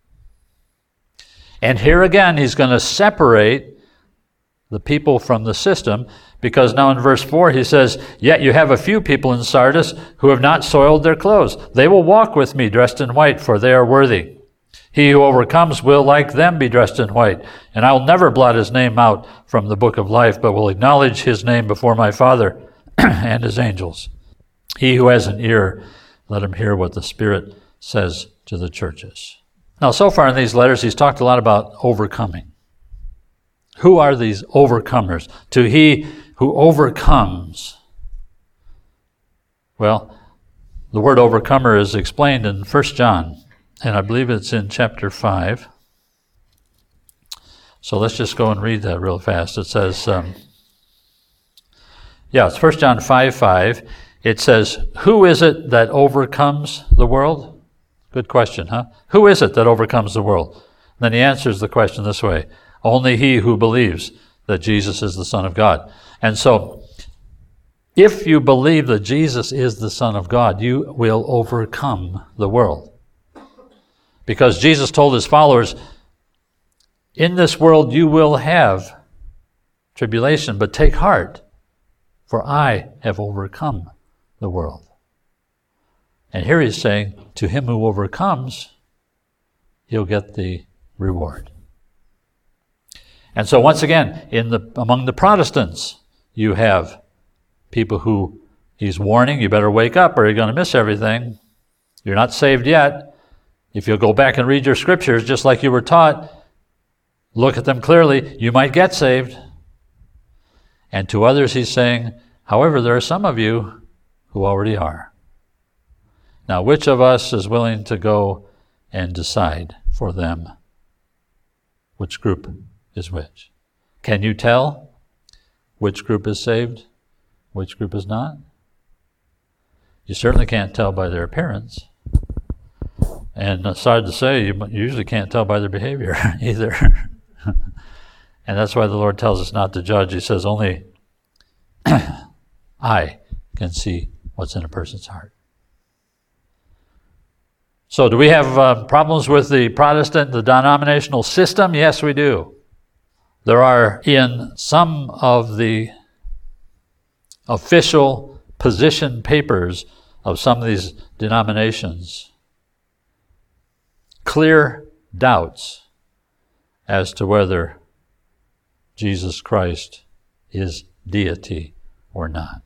And here again, he's going to separate the people from the system, because now in verse four he says, yet you have a few people in Sardis who have not soiled their clothes. They will walk with me dressed in white, for they are worthy. He who overcomes will like them be dressed in white, and I will never blot his name out from the book of life, but will acknowledge his name before my Father and his angels. He who has an ear, let him hear what the Spirit says to the churches. Now, so far in these letters, he's talked a lot about overcoming. Who are these overcomers? To he who overcomes. Well, the word overcomer is explained in First John, and I believe it's in chapter five. So let's just go and read that real fast. It says, um, yeah, it's First John five five. It says, who is it that overcomes the world? Good question, huh? Who is it that overcomes the world? Then he answers the question this way: only he who believes that Jesus is the Son of God. And so, if you believe that Jesus is the Son of God, you will overcome the world. Because Jesus told his followers, in this world you will have tribulation, but take heart, for I have overcome the world. And here he's saying, to him who overcomes, he'll get the reward. And so once again, in the among the Protestants, you have people who he's warning, you better wake up or you're going to miss everything. You're not saved yet. If you'll go back and read your scriptures just like you were taught, look at them clearly, you might get saved. And to others he's saying, however, there are some of you who already are. Now, which of us is willing to go and decide for them which group is which? Can you tell which group is saved, which group is not? You certainly can't tell by their appearance. And uh, sorry to say, you usually can't tell by their behavior either. And that's why the Lord tells us not to judge. He says only I can see what's in a person's heart. So do we have uh, problems with the Protestant, the denominational system? Yes, we do. There are in some of the official position papers of some of these denominations clear doubts as to whether Jesus Christ is deity or not.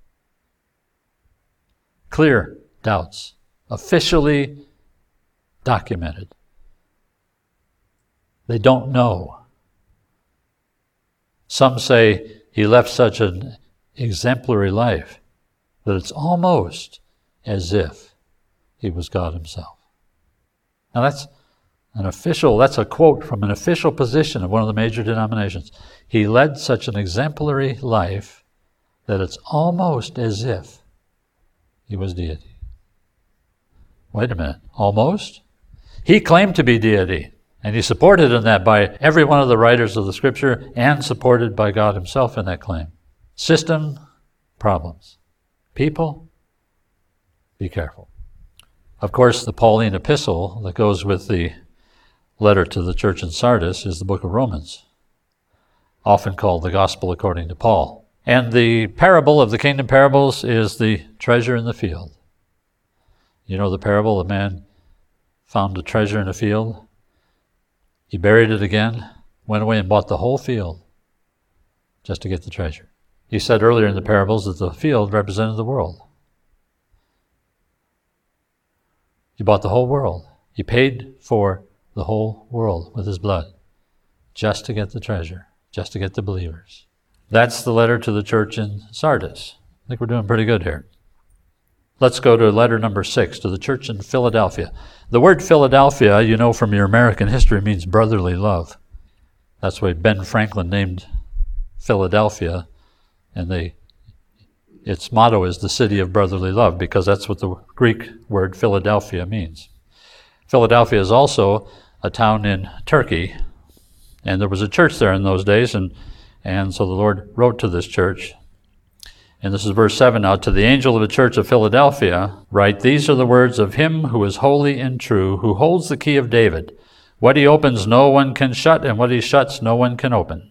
Clear doubts, officially documented. They don't know. Some say he left such an exemplary life that it's almost as if he was God himself. Now that's an official, that's a quote from an official position of one of the major denominations. He led such an exemplary life that it's almost as if he was deity. Wait a minute, almost? He claimed to be deity, and he's supported in that by every one of the writers of the Scripture and supported by God himself in that claim. System, problems. People, be careful. Of course, the Pauline epistle that goes with the letter to the church in Sardis is the book of Romans, often called the Gospel according to Paul. And the parable of the kingdom parables is the treasure in the field. You know the parable, the man found a treasure in a field, he buried it again, went away and bought the whole field just to get the treasure. He said earlier in the parables that the field represented the world. He bought the whole world. He paid for the whole world with his blood just to get the treasure, just to get the believers. That's the letter to the church in Sardis. I think we're doing pretty good here. Let's go to letter number six, to the church in Philadelphia. The word Philadelphia, you know from your American history, means brotherly love. That's why Ben Franklin named Philadelphia, and they, its motto is the city of brotherly love, because that's what the Greek word Philadelphia means. Philadelphia is also a town in Turkey, and there was a church there in those days, and, and so the Lord wrote to this church. And this is verse seven now. To the angel of the church of Philadelphia, write, these are the words of him who is holy and true, who holds the key of David. What he opens no one can shut, and what he shuts no one can open.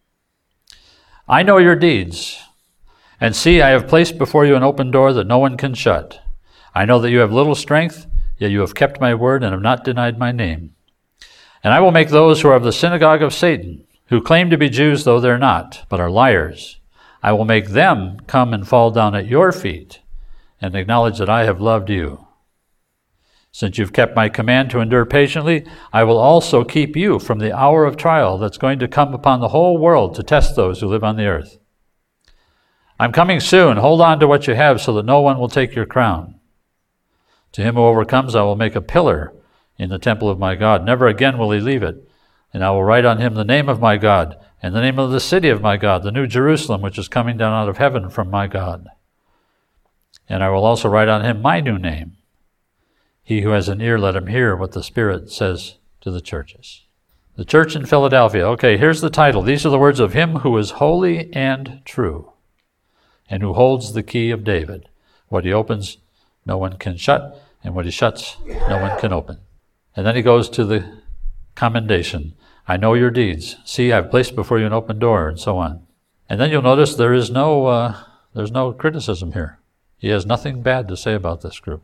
I know your deeds, and see, I have placed before you an open door that no one can shut. I know that you have little strength, yet you have kept my word and have not denied my name. And I will make those who are of the synagogue of Satan, who claim to be Jews though they're not, but are liars, I will make them come and fall down at your feet and acknowledge that I have loved you. Since you've kept my command to endure patiently, I will also keep you from the hour of trial that's going to come upon the whole world to test those who live on the earth. I'm coming soon. Hold on to what you have so that no one will take your crown. To him who overcomes, I will make a pillar in the temple of my God. Never again will he leave it. And I will write on him the name of my God, and the name of the city of my God, the new Jerusalem, which is coming down out of heaven from my God. And I will also write on him my new name. He who has an ear, let him hear what the Spirit says to the churches. The church in Philadelphia. Okay, here's the title. These are the words of him who is holy and true, and who holds the key of David. What he opens, no one can shut, and what he shuts, no one can open. And then he goes to the commendation. I know your deeds. See, I've placed before you an open door, and so on. And then you'll notice there is no, uh, there's no criticism here. He has nothing bad to say about this group.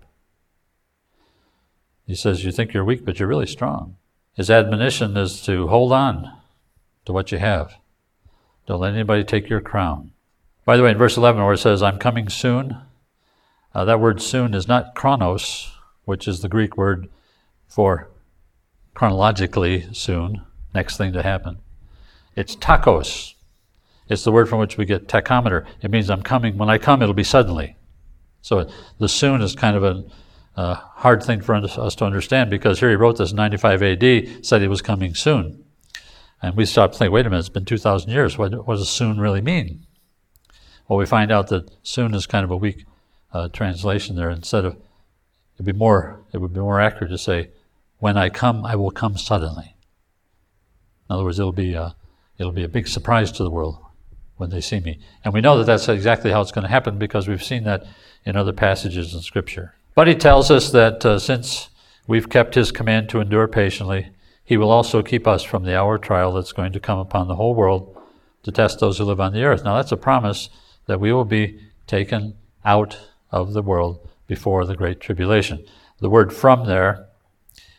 He says, you think you're weak, but you're really strong. His admonition is to hold on to what you have. Don't let anybody take your crown. By the way, in verse eleven, where it says, I'm coming soon, uh, that word soon is not chronos, which is the Greek word for chronologically soon, next thing to happen. It's tachos. It's the word from which we get tachometer. It means I'm coming. When I come, it'll be suddenly. So the soon is kind of a uh, hard thing for us to understand, because here he wrote this in ninety-five A D, said he was coming soon. And we stopped thinking, wait a minute, it's been two thousand years. What, what does soon really mean? Well, we find out that soon is kind of a weak uh, translation there. Instead of, it'd be more, it would be more accurate to say, when I come, I will come suddenly. In other words, it'll be a, it'll be a big surprise to the world when they see me. And we know that that's exactly how it's going to happen, because we've seen that in other passages in Scripture. But he tells us that uh, since we've kept his command to endure patiently, he will also keep us from the hour of trial that's going to come upon the whole world to test those who live on the earth. Now that's a promise that we will be taken out of the world before the Great Tribulation. The word from there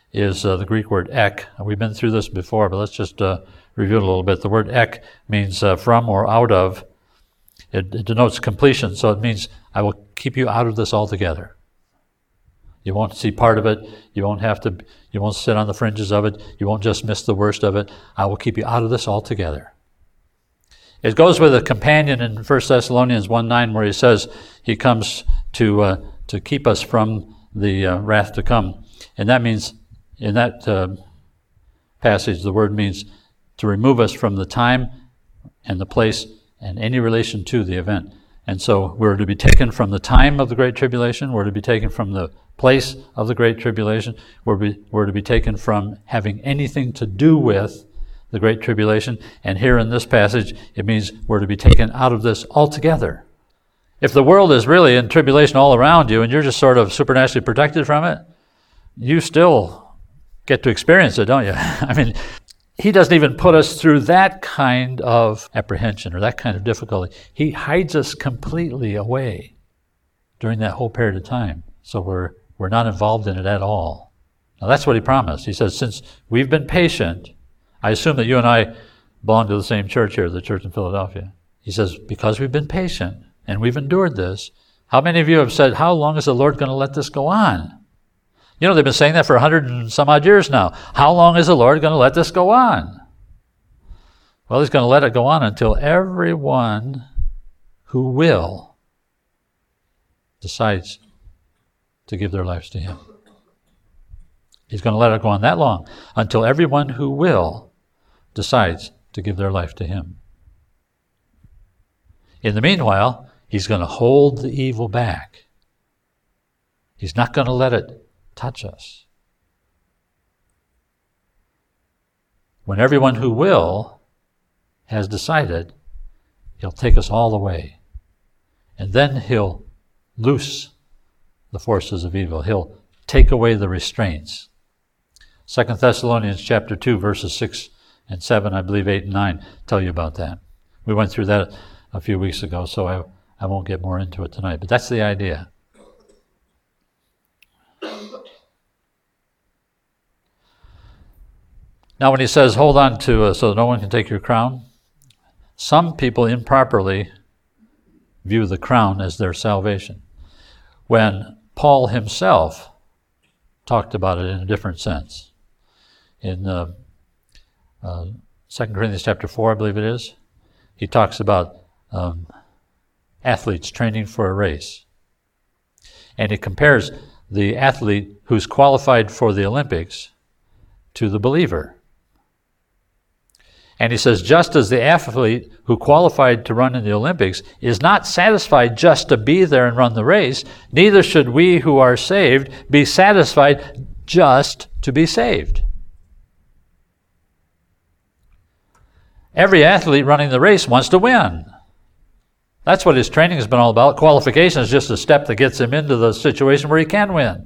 is uh, the Greek word ek. We've been through this before, but let's just uh, review it a little bit. The word ek means uh, from or out of. It, it denotes completion, so it means I will keep you out of this altogether. You won't see part of it. You won't have to. You won't sit on the fringes of it. You won't just miss the worst of it. I will keep you out of this altogether. It goes with a companion in First Thessalonians one nine, where he says he comes to uh, to keep us from the uh, wrath to come, and that means in that uh, passage the word means to remove us from the time and the place and any relation to the event. And so we're to be taken from the time of the Great Tribulation. We're to be taken from the place of the Great Tribulation. We're, be, we're to be taken from having anything to do with the Great Tribulation. And here in this passage, it means we're to be taken out of this altogether. If the world is really in tribulation all around you and you're just sort of supernaturally protected from it, you still get to experience it, don't you? I mean, he doesn't even put us through that kind of apprehension or that kind of difficulty. He hides us completely away during that whole period of time. So we're we're not involved in it at all. Now that's what he promised. He says, since we've been patient, I assume that you and I belong to the same church here, the church in Philadelphia. He says, because we've been patient and we've endured this, how many of you have said, how long is the Lord going to let this go on? You know, they've been saying that for a hundred and some odd years now. How long is the Lord going to let this go on? Well, he's going to let it go on until everyone who will decides to give their lives to him. He's going to let it go on that long until everyone who will decides to give their life to him. In the meanwhile, he's going to hold the evil back. He's not going to let it touch us. When everyone who will has decided, he'll take us all away. And then he'll loose the forces of evil. He'll take away the restraints. Second Thessalonians chapter two, verses six and seven, I believe eight and nine, tell you about that. We went through that a few weeks ago, so I, I won't get more into it tonight. But that's the idea. Now when he says, hold on to, uh, so no one can take your crown, some people improperly view the crown as their salvation, when Paul himself talked about it in a different sense. In uh, uh, Second Corinthians chapter four, I believe it is, he talks about um, athletes training for a race. And he compares the athlete who's qualified for the Olympics to the believer. And he says, just as the athlete who qualified to run in the Olympics is not satisfied just to be there and run the race, neither should we who are saved be satisfied just to be saved. Every athlete running the race wants to win. That's what his training has been all about. Qualification is just a step that gets him into the situation where he can win.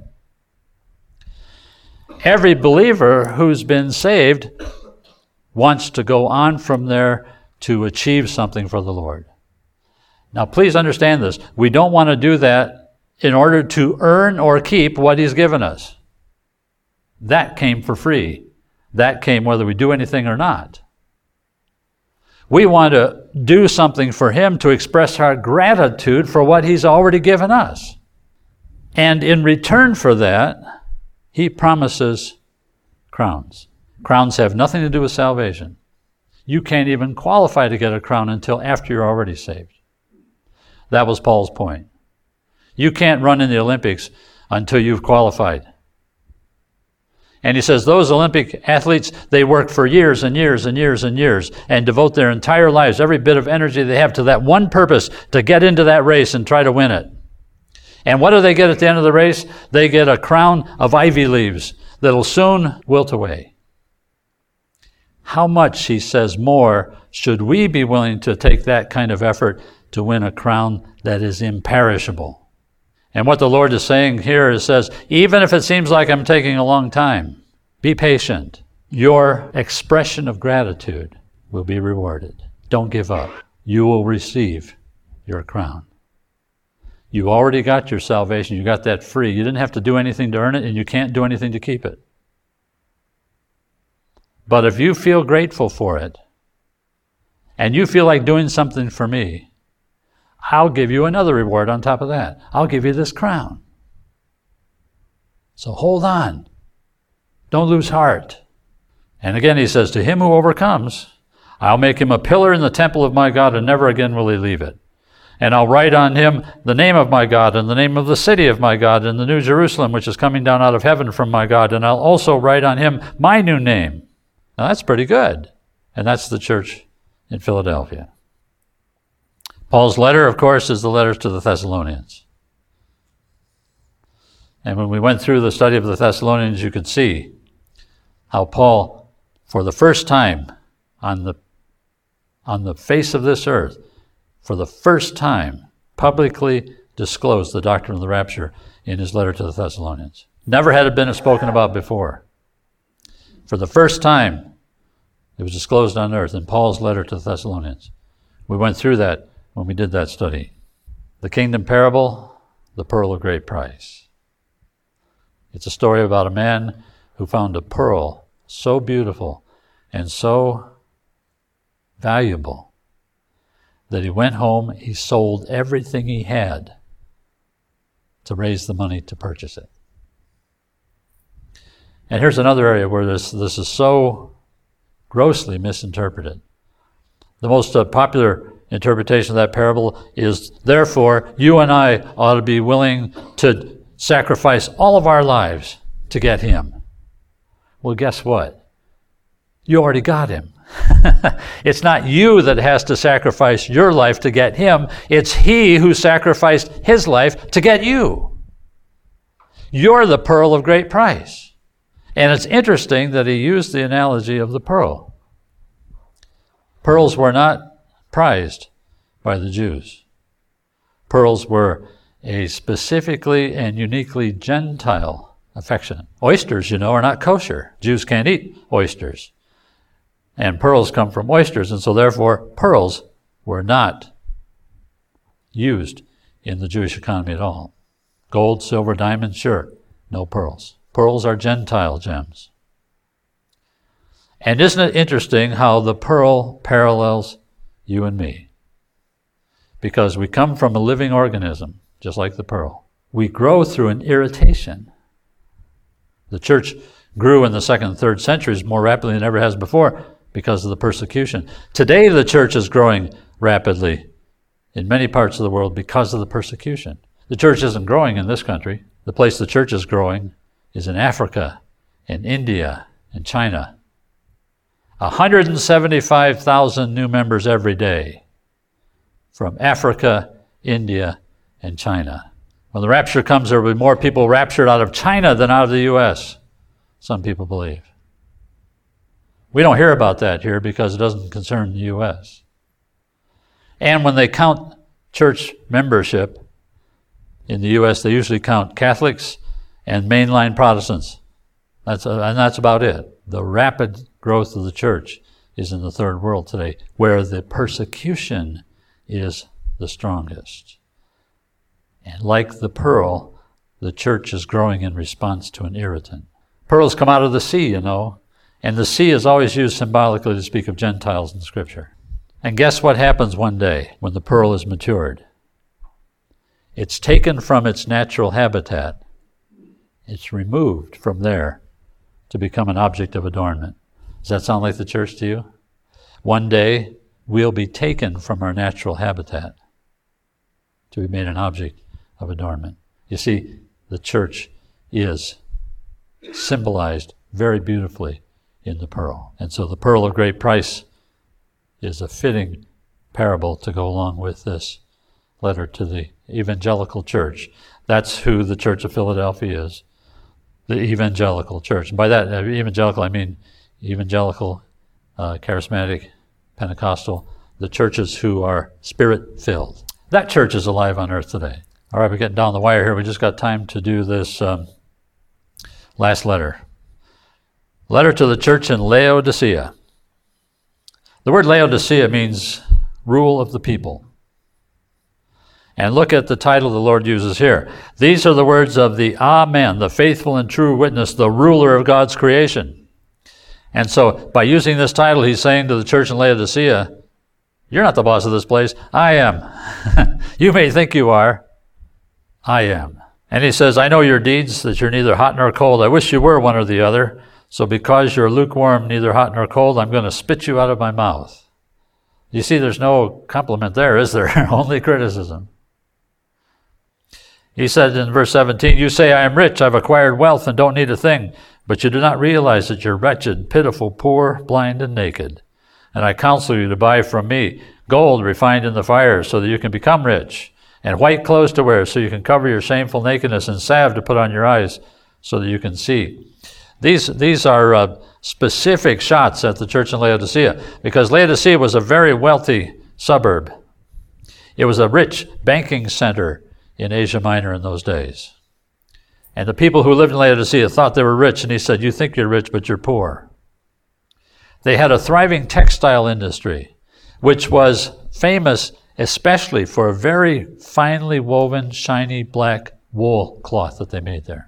Every believer who's been saved wants to go on from there to achieve something for the Lord. Now please understand this. We don't want to do that in order to earn or keep what he's given us. That came for free. That came whether we do anything or not. We want to do something for him to express our gratitude for what he's already given us. And in return for that, he promises crowns. Crowns have nothing to do with salvation. You can't even qualify to get a crown until after you're already saved. That was Paul's point. You can't run in the Olympics until you've qualified. And he says those Olympic athletes, they work for years and years and years and years and devote their entire lives, every bit of energy they have to that one purpose, to get into that race and try to win it. And what do they get at the end of the race? They get a crown of ivy leaves that'll soon wilt away. How much, he says, more should we be willing to take that kind of effort to win a crown that is imperishable? And what the Lord is saying here is says, even if it seems like I'm taking a long time, be patient. Your expression of gratitude will be rewarded. Don't give up. You will receive your crown. You already got your salvation. You got that free. You didn't have to do anything to earn it, and you can't do anything to keep it. But if you feel grateful for it, and you feel like doing something for me, I'll give you another reward on top of that. I'll give you this crown. So hold on. Don't lose heart. And again he says, to him who overcomes, I'll make him a pillar in the temple of my God, and never again will he leave it. And I'll write on him the name of my God, and the name of the city of my God, and the new Jerusalem, which is coming down out of heaven from my God. And I'll also write on him my new name. Now that's pretty good. And that's the church in Philadelphia. Paul's letter, of course, is the letter to the Thessalonians. And when we went through the study of the Thessalonians, you could see how Paul, for the first time on the, on the face of this earth, for the first time, publicly disclosed the doctrine of the rapture in his letter to the Thessalonians. Never had it been spoken about before. For the first time, it was disclosed on earth in Paul's letter to the Thessalonians. We went through that when we did that study. The kingdom parable, the pearl of great price. It's a story about a man who found a pearl so beautiful and so valuable that he went home, he sold everything he had to raise the money to purchase it. And here's another area where this, this is so grossly misinterpreted. The most uh, popular interpretation of that parable is, therefore, you and I ought to be willing to sacrifice all of our lives to get him. Well, guess what? You already got him. It's not you that has to sacrifice your life to get him. It's he who sacrificed his life to get you. You're the pearl of great price. And it's interesting that he used the analogy of the pearl. Pearls were not prized by the Jews. Pearls were a specifically and uniquely Gentile affection. Oysters, you know, are not kosher. Jews can't eat oysters. And pearls come from oysters, and so therefore pearls were not used in the Jewish economy at all. Gold, silver, diamond, sure, no pearls. Pearls are Gentile gems. And isn't it interesting how the pearl parallels you and me? Because we come from a living organism, just like the pearl. We grow through an irritation. The church grew in the second and third centuries more rapidly than it ever has before because of the persecution. Today the church is growing rapidly in many parts of the world because of the persecution. The church isn't growing in this country. The place the church is growing is in Africa, in India, in China. one hundred seventy-five thousand new members every day from Africa, India, and China. When the rapture comes, there will be more people raptured out of China than out of the U S, some people believe. We don't hear about that here because it doesn't concern the U S. And when they count church membership in the U S, they usually count Catholics and mainline Protestants. That's a, and that's about it. The rapid growth of the church is in the third world today, where the persecution is the strongest. And like the pearl, the church is growing in response to an irritant. Pearls come out of the sea, you know, and the sea is always used symbolically to speak of Gentiles in Scripture. And guess what happens one day when the pearl is matured? It's taken from its natural habitat. It's removed from there to become an object of adornment. Does that sound like the church to you? One day, we'll be taken from our natural habitat to be made an object of adornment. You see, the church is symbolized very beautifully in the pearl. And so the pearl of great price is a fitting parable to go along with this letter to the evangelical church. That's who the Church of Philadelphia is, the evangelical church. And by that, evangelical, I mean evangelical, uh, charismatic, Pentecostal, the churches who are Spirit-filled. That church is alive on earth today. All right, we're getting down the wire here. We just got time to do this um, last letter. Letter to the church in Laodicea. The word Laodicea means rule of the people. And look at the title the Lord uses here. These are the words of the Amen, the faithful and true witness, the ruler of God's creation. And so by using this title, he's saying to the church in Laodicea, you're not the boss of this place. I am. You may think you are. I am. And he says, I know your deeds, that you're neither hot nor cold. I wish you were one or the other. So because you're lukewarm, neither hot nor cold, I'm going to spit you out of my mouth. You see, there's no compliment there, is there? Only criticism. He said in verse seventeen, you say, I am rich, I've acquired wealth and don't need a thing, but you do not realize that you're wretched, pitiful, poor, blind, and naked. And I counsel you to buy from me gold refined in the fire so that you can become rich, and white clothes to wear so you can cover your shameful nakedness, and salve to put on your eyes so that you can see. These, these are uh, specific shots at the church in Laodicea, because Laodicea was a very wealthy suburb. It was a rich banking center in Asia Minor in those days. And the people who lived in Laodicea thought they were rich, and he said, you think you're rich, but you're poor. They had a thriving textile industry, which was famous especially for a very finely woven, shiny black wool cloth that they made there.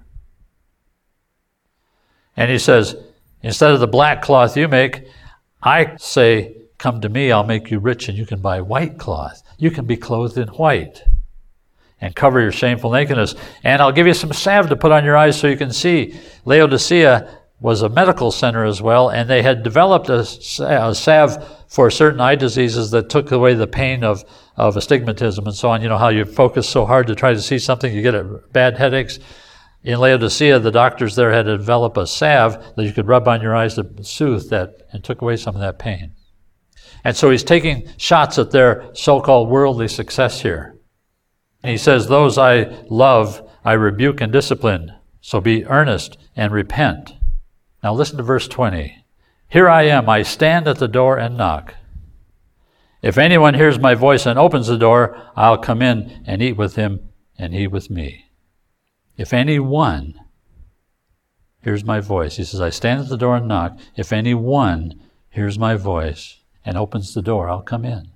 And he says, instead of the black cloth you make, I say, come to me, I'll make you rich, and you can buy white cloth. You can be clothed in white and cover your shameful nakedness. And I'll give you some salve to put on your eyes so you can see. Laodicea was a medical center as well, and they had developed a, a salve for certain eye diseases that took away the pain of, of astigmatism and so on. You know how you focus so hard to try to see something, you get a, bad headaches. In Laodicea, the doctors there had developed a salve that you could rub on your eyes to soothe that and took away some of that pain. And so he's taking shots at their so-called worldly success here. And he says, those I love, I rebuke and discipline, so be earnest and repent. Now listen to verse twenty. Here I am, I stand at the door and knock. If anyone hears my voice and opens the door, I'll come in and eat with him and he with me. If anyone hears my voice, he says, I stand at the door and knock. If anyone hears my voice and opens the door, I'll come in.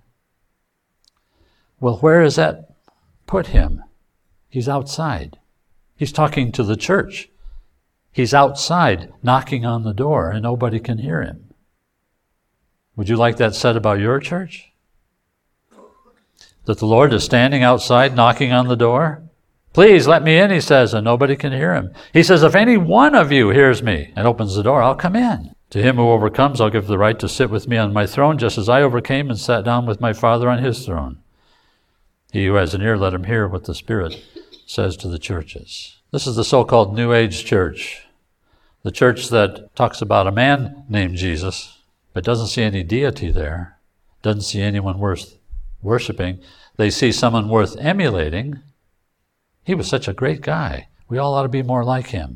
Well, where does that put him? He's outside. He's talking to the church. He's outside knocking on the door and nobody can hear him. Would you like that said about your church? That the Lord is standing outside knocking on the door? Please let me in, he says, and nobody can hear him. He says, if any one of you hears me and opens the door, I'll come in. To him who overcomes, I'll give the right to sit with me on my throne, just as I overcame and sat down with my Father on his throne. He who has an ear, let him hear what the Spirit says to the churches. This is the so-called New Age church, the church that talks about a man named Jesus, but doesn't see any deity there, doesn't see anyone worth worshiping. They see someone worth emulating. He was such a great guy. We all ought to be more like him.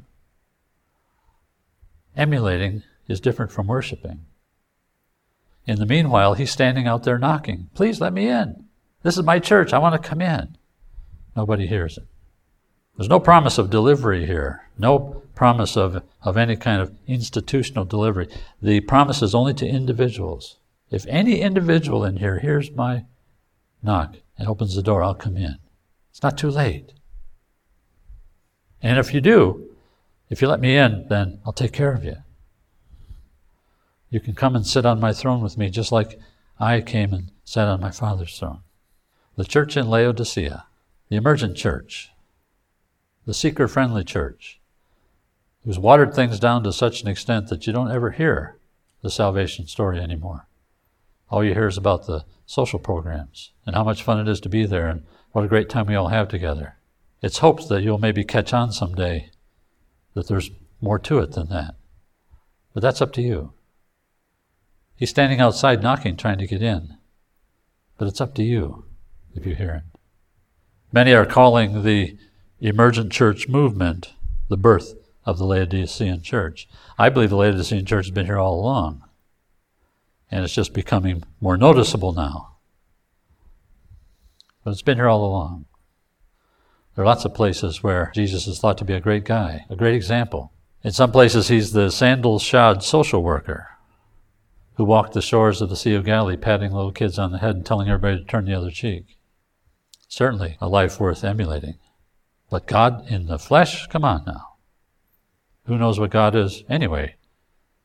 Emulating is different from worshiping. In the meanwhile, he's standing out there knocking. Please let me in. This is my church. I want to come in. Nobody hears it. There's no promise of delivery here. No promise of, of any kind of institutional delivery. The promise is only to individuals. If any individual in here hears my knock and opens the door, I'll come in. It's not too late. And if you do, if you let me in, then I'll take care of you. You can come and sit on my throne with me just like I came and sat on my Father's throne. The church in Laodicea, the emergent church, the seeker-friendly church, who's watered things down to such an extent that you don't ever hear the salvation story anymore. All you hear is about the social programs and how much fun it is to be there and what a great time we all have together. It's hoped that you'll maybe catch on someday that there's more to it than that. But that's up to you. He's standing outside knocking, trying to get in. But it's up to you if you hear it. Many are calling the emergent church movement the birth of the Laodicean church. I believe the Laodicean church has been here all along. And it's just becoming more noticeable now. But it's been here all along. There are lots of places where Jesus is thought to be a great guy, a great example. In some places he's the sandal-shod social worker who walked the shores of the Sea of Galilee patting little kids on the head and telling everybody to turn the other cheek. Certainly a life worth emulating. But God in the flesh? Come on now. Who knows what God is anyway?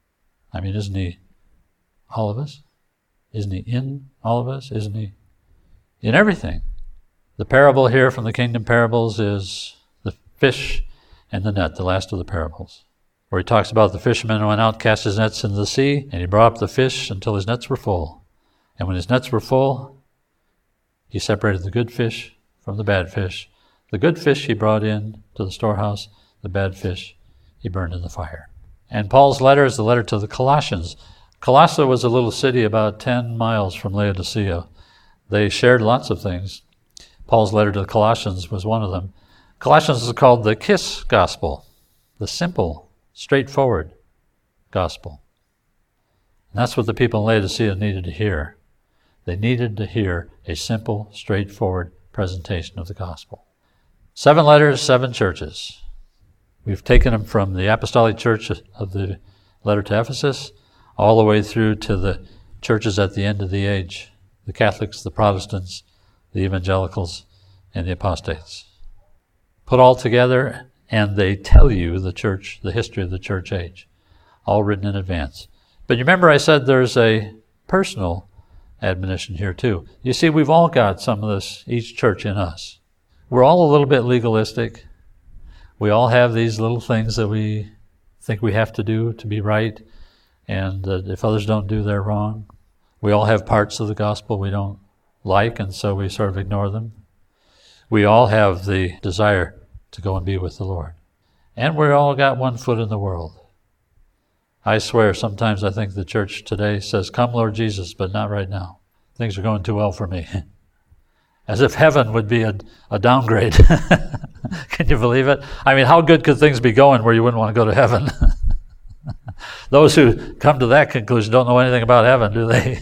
I mean, isn't he all of us? Isn't he in all of us? Isn't he in everything? The parable here from the kingdom parables is the fish and the net, the last of the parables, where he talks about the fisherman who went out, cast his nets into the sea, and he brought up the fish until his nets were full. And when his nets were full, he separated the good fish from the bad fish. The good fish he brought in to the storehouse, the bad fish he burned in the fire. And Paul's letter is the letter to the Colossians. Colossae was a little city about ten miles from Laodicea. They shared lots of things. Paul's letter to the Colossians was one of them. Colossians is called the KISS gospel, the simple, straightforward gospel. And that's what the people in Laodicea needed to hear. They needed to hear a simple, straightforward presentation of the gospel. Seven letters, seven churches. We've taken them from the apostolic church of the letter to Ephesus all the way through to the churches at the end of the age, the Catholics, the Protestants, the evangelicals, and the apostates. Put all together, and they tell you the church, the history of the church age, all written in advance. But you remember I said there's a personal admonition here too. You see, we've all got some of this, each church in us. We're all a little bit legalistic. We all have these little things that we think we have to do to be right, and uh, if others don't do, they're wrong. We all have parts of the gospel we don't like, and so we sort of ignore them. We all have the desire to go and be with the Lord. And we all got one foot in the world. I swear, sometimes I think the church today says, "Come, Lord Jesus," but not right now. Things are going too well for me. As if heaven would be a, a downgrade. Can you believe it? I mean, how good could things be going where you wouldn't want to go to heaven? Those who come to that conclusion don't know anything about heaven, do they?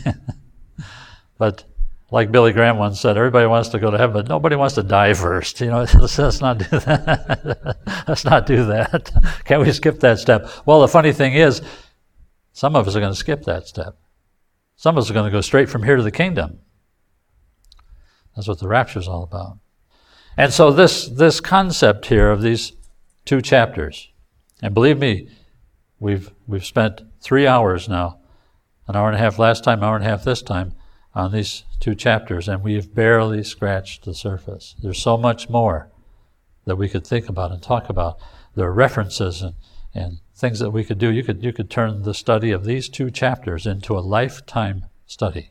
But like Billy Graham once said, everybody wants to go to heaven, but nobody wants to die first. You know, let's, let's not do that. Let's not do that. Can't we skip that step? Well, the funny thing is, some of us are going to skip that step. Some of us are going to go straight from here to the kingdom. That's what the rapture is all about. And so this, this concept here of these two chapters, and believe me, we've, we've spent three hours now, an hour and a half last time, an hour and a half this time, on these two chapters, and we have barely scratched the surface. There's so much more that we could think about and talk about. There are references and, and things that we could do. You could, you could turn the study of these two chapters into a lifetime study.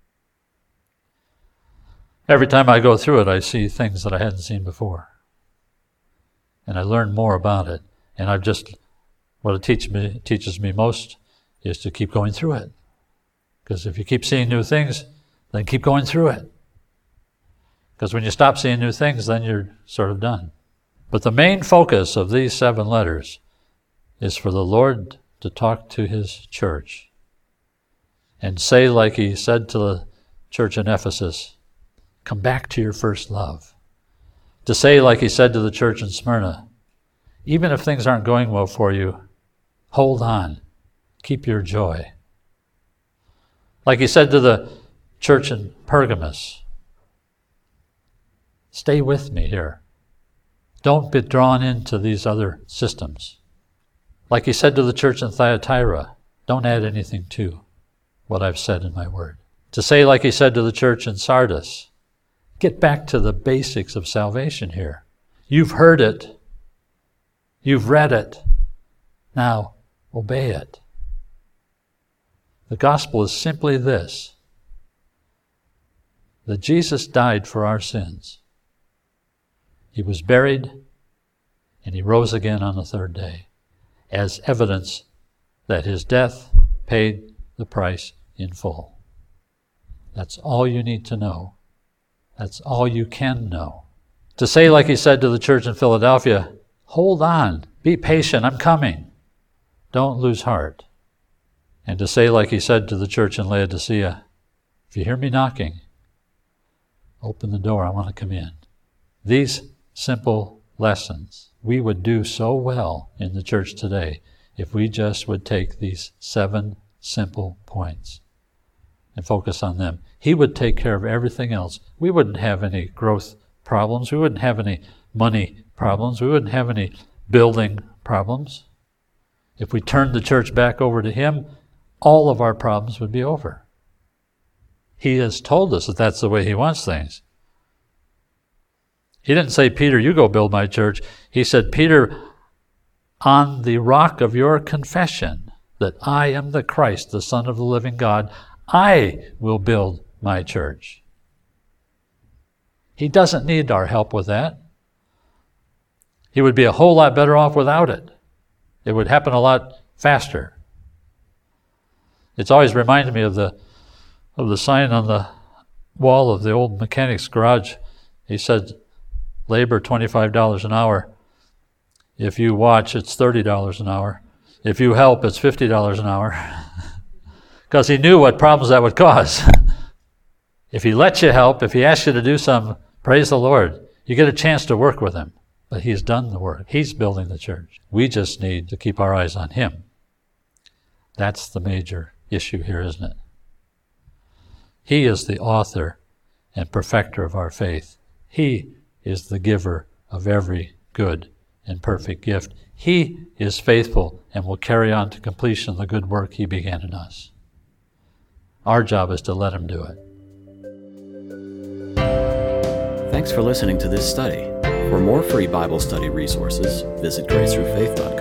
Every time I go through it, I see things that I hadn't seen before. And I learn more about it. And I've just, what it teach me, teaches me most is to keep going through it. Because if you keep seeing new things, then keep going through it. Because when you stop seeing new things, then you're sort of done. But the main focus of these seven letters is for the Lord to talk to his church and say, like he said to the church in Ephesus, "Come back to your first love." To say, like he said to the church in Smyrna, even if things aren't going well for you, hold on, keep your joy. Like he said to the church in Pergamos, stay with me here. Don't be drawn into these other systems. Like he said to the church in Thyatira, don't add anything to what I've said in my word. To say, like he said to the church in Sardis, get back to the basics of salvation here. You've heard it. You've read it. Now, obey it. The gospel is simply this, that Jesus died for our sins. He was buried, and he rose again on the third day as evidence that his death paid the price in full. That's all you need to know. That's all you can know. To say, like he said to the church in Philadelphia, hold on, be patient, I'm coming. Don't lose heart. And to say, like he said to the church in Laodicea, if you hear me knocking, open the door, I want to come in. These simple lessons, we would do so well in the church today if we just would take these seven simple points and focus on them. He would take care of everything else. We wouldn't have any growth problems. We wouldn't have any money problems. We wouldn't have any building problems. If we turned the church back over to him all of our problems would be over. He has told us that that's the way he wants things. He didn't say, Peter, you go build my church. He said, Peter, on the rock of your confession that I am the Christ, the Son of the living God, I will build my church. He doesn't need our help with that. He would be a whole lot better off without it. It would happen a lot faster. It's always reminded me of the of the sign on the wall of the old mechanic's garage. He said, labor twenty-five dollars an hour. If you watch, it's thirty dollars an hour. If you help, it's fifty dollars an hour. Because he knew what problems that would cause. If he lets you help, if he asks you to do something, praise the Lord. You get a chance to work with him. But he's done the work. He's building the church. We just need to keep our eyes on him. That's the major issue here, isn't it? He is the author and perfecter of our faith. He is the giver of every good and perfect gift. He is faithful and will carry on to completion the good work he began in us. Our job is to let him do it. Thanks for listening to this study. For more free Bible study resources, visit grace through faith dot com.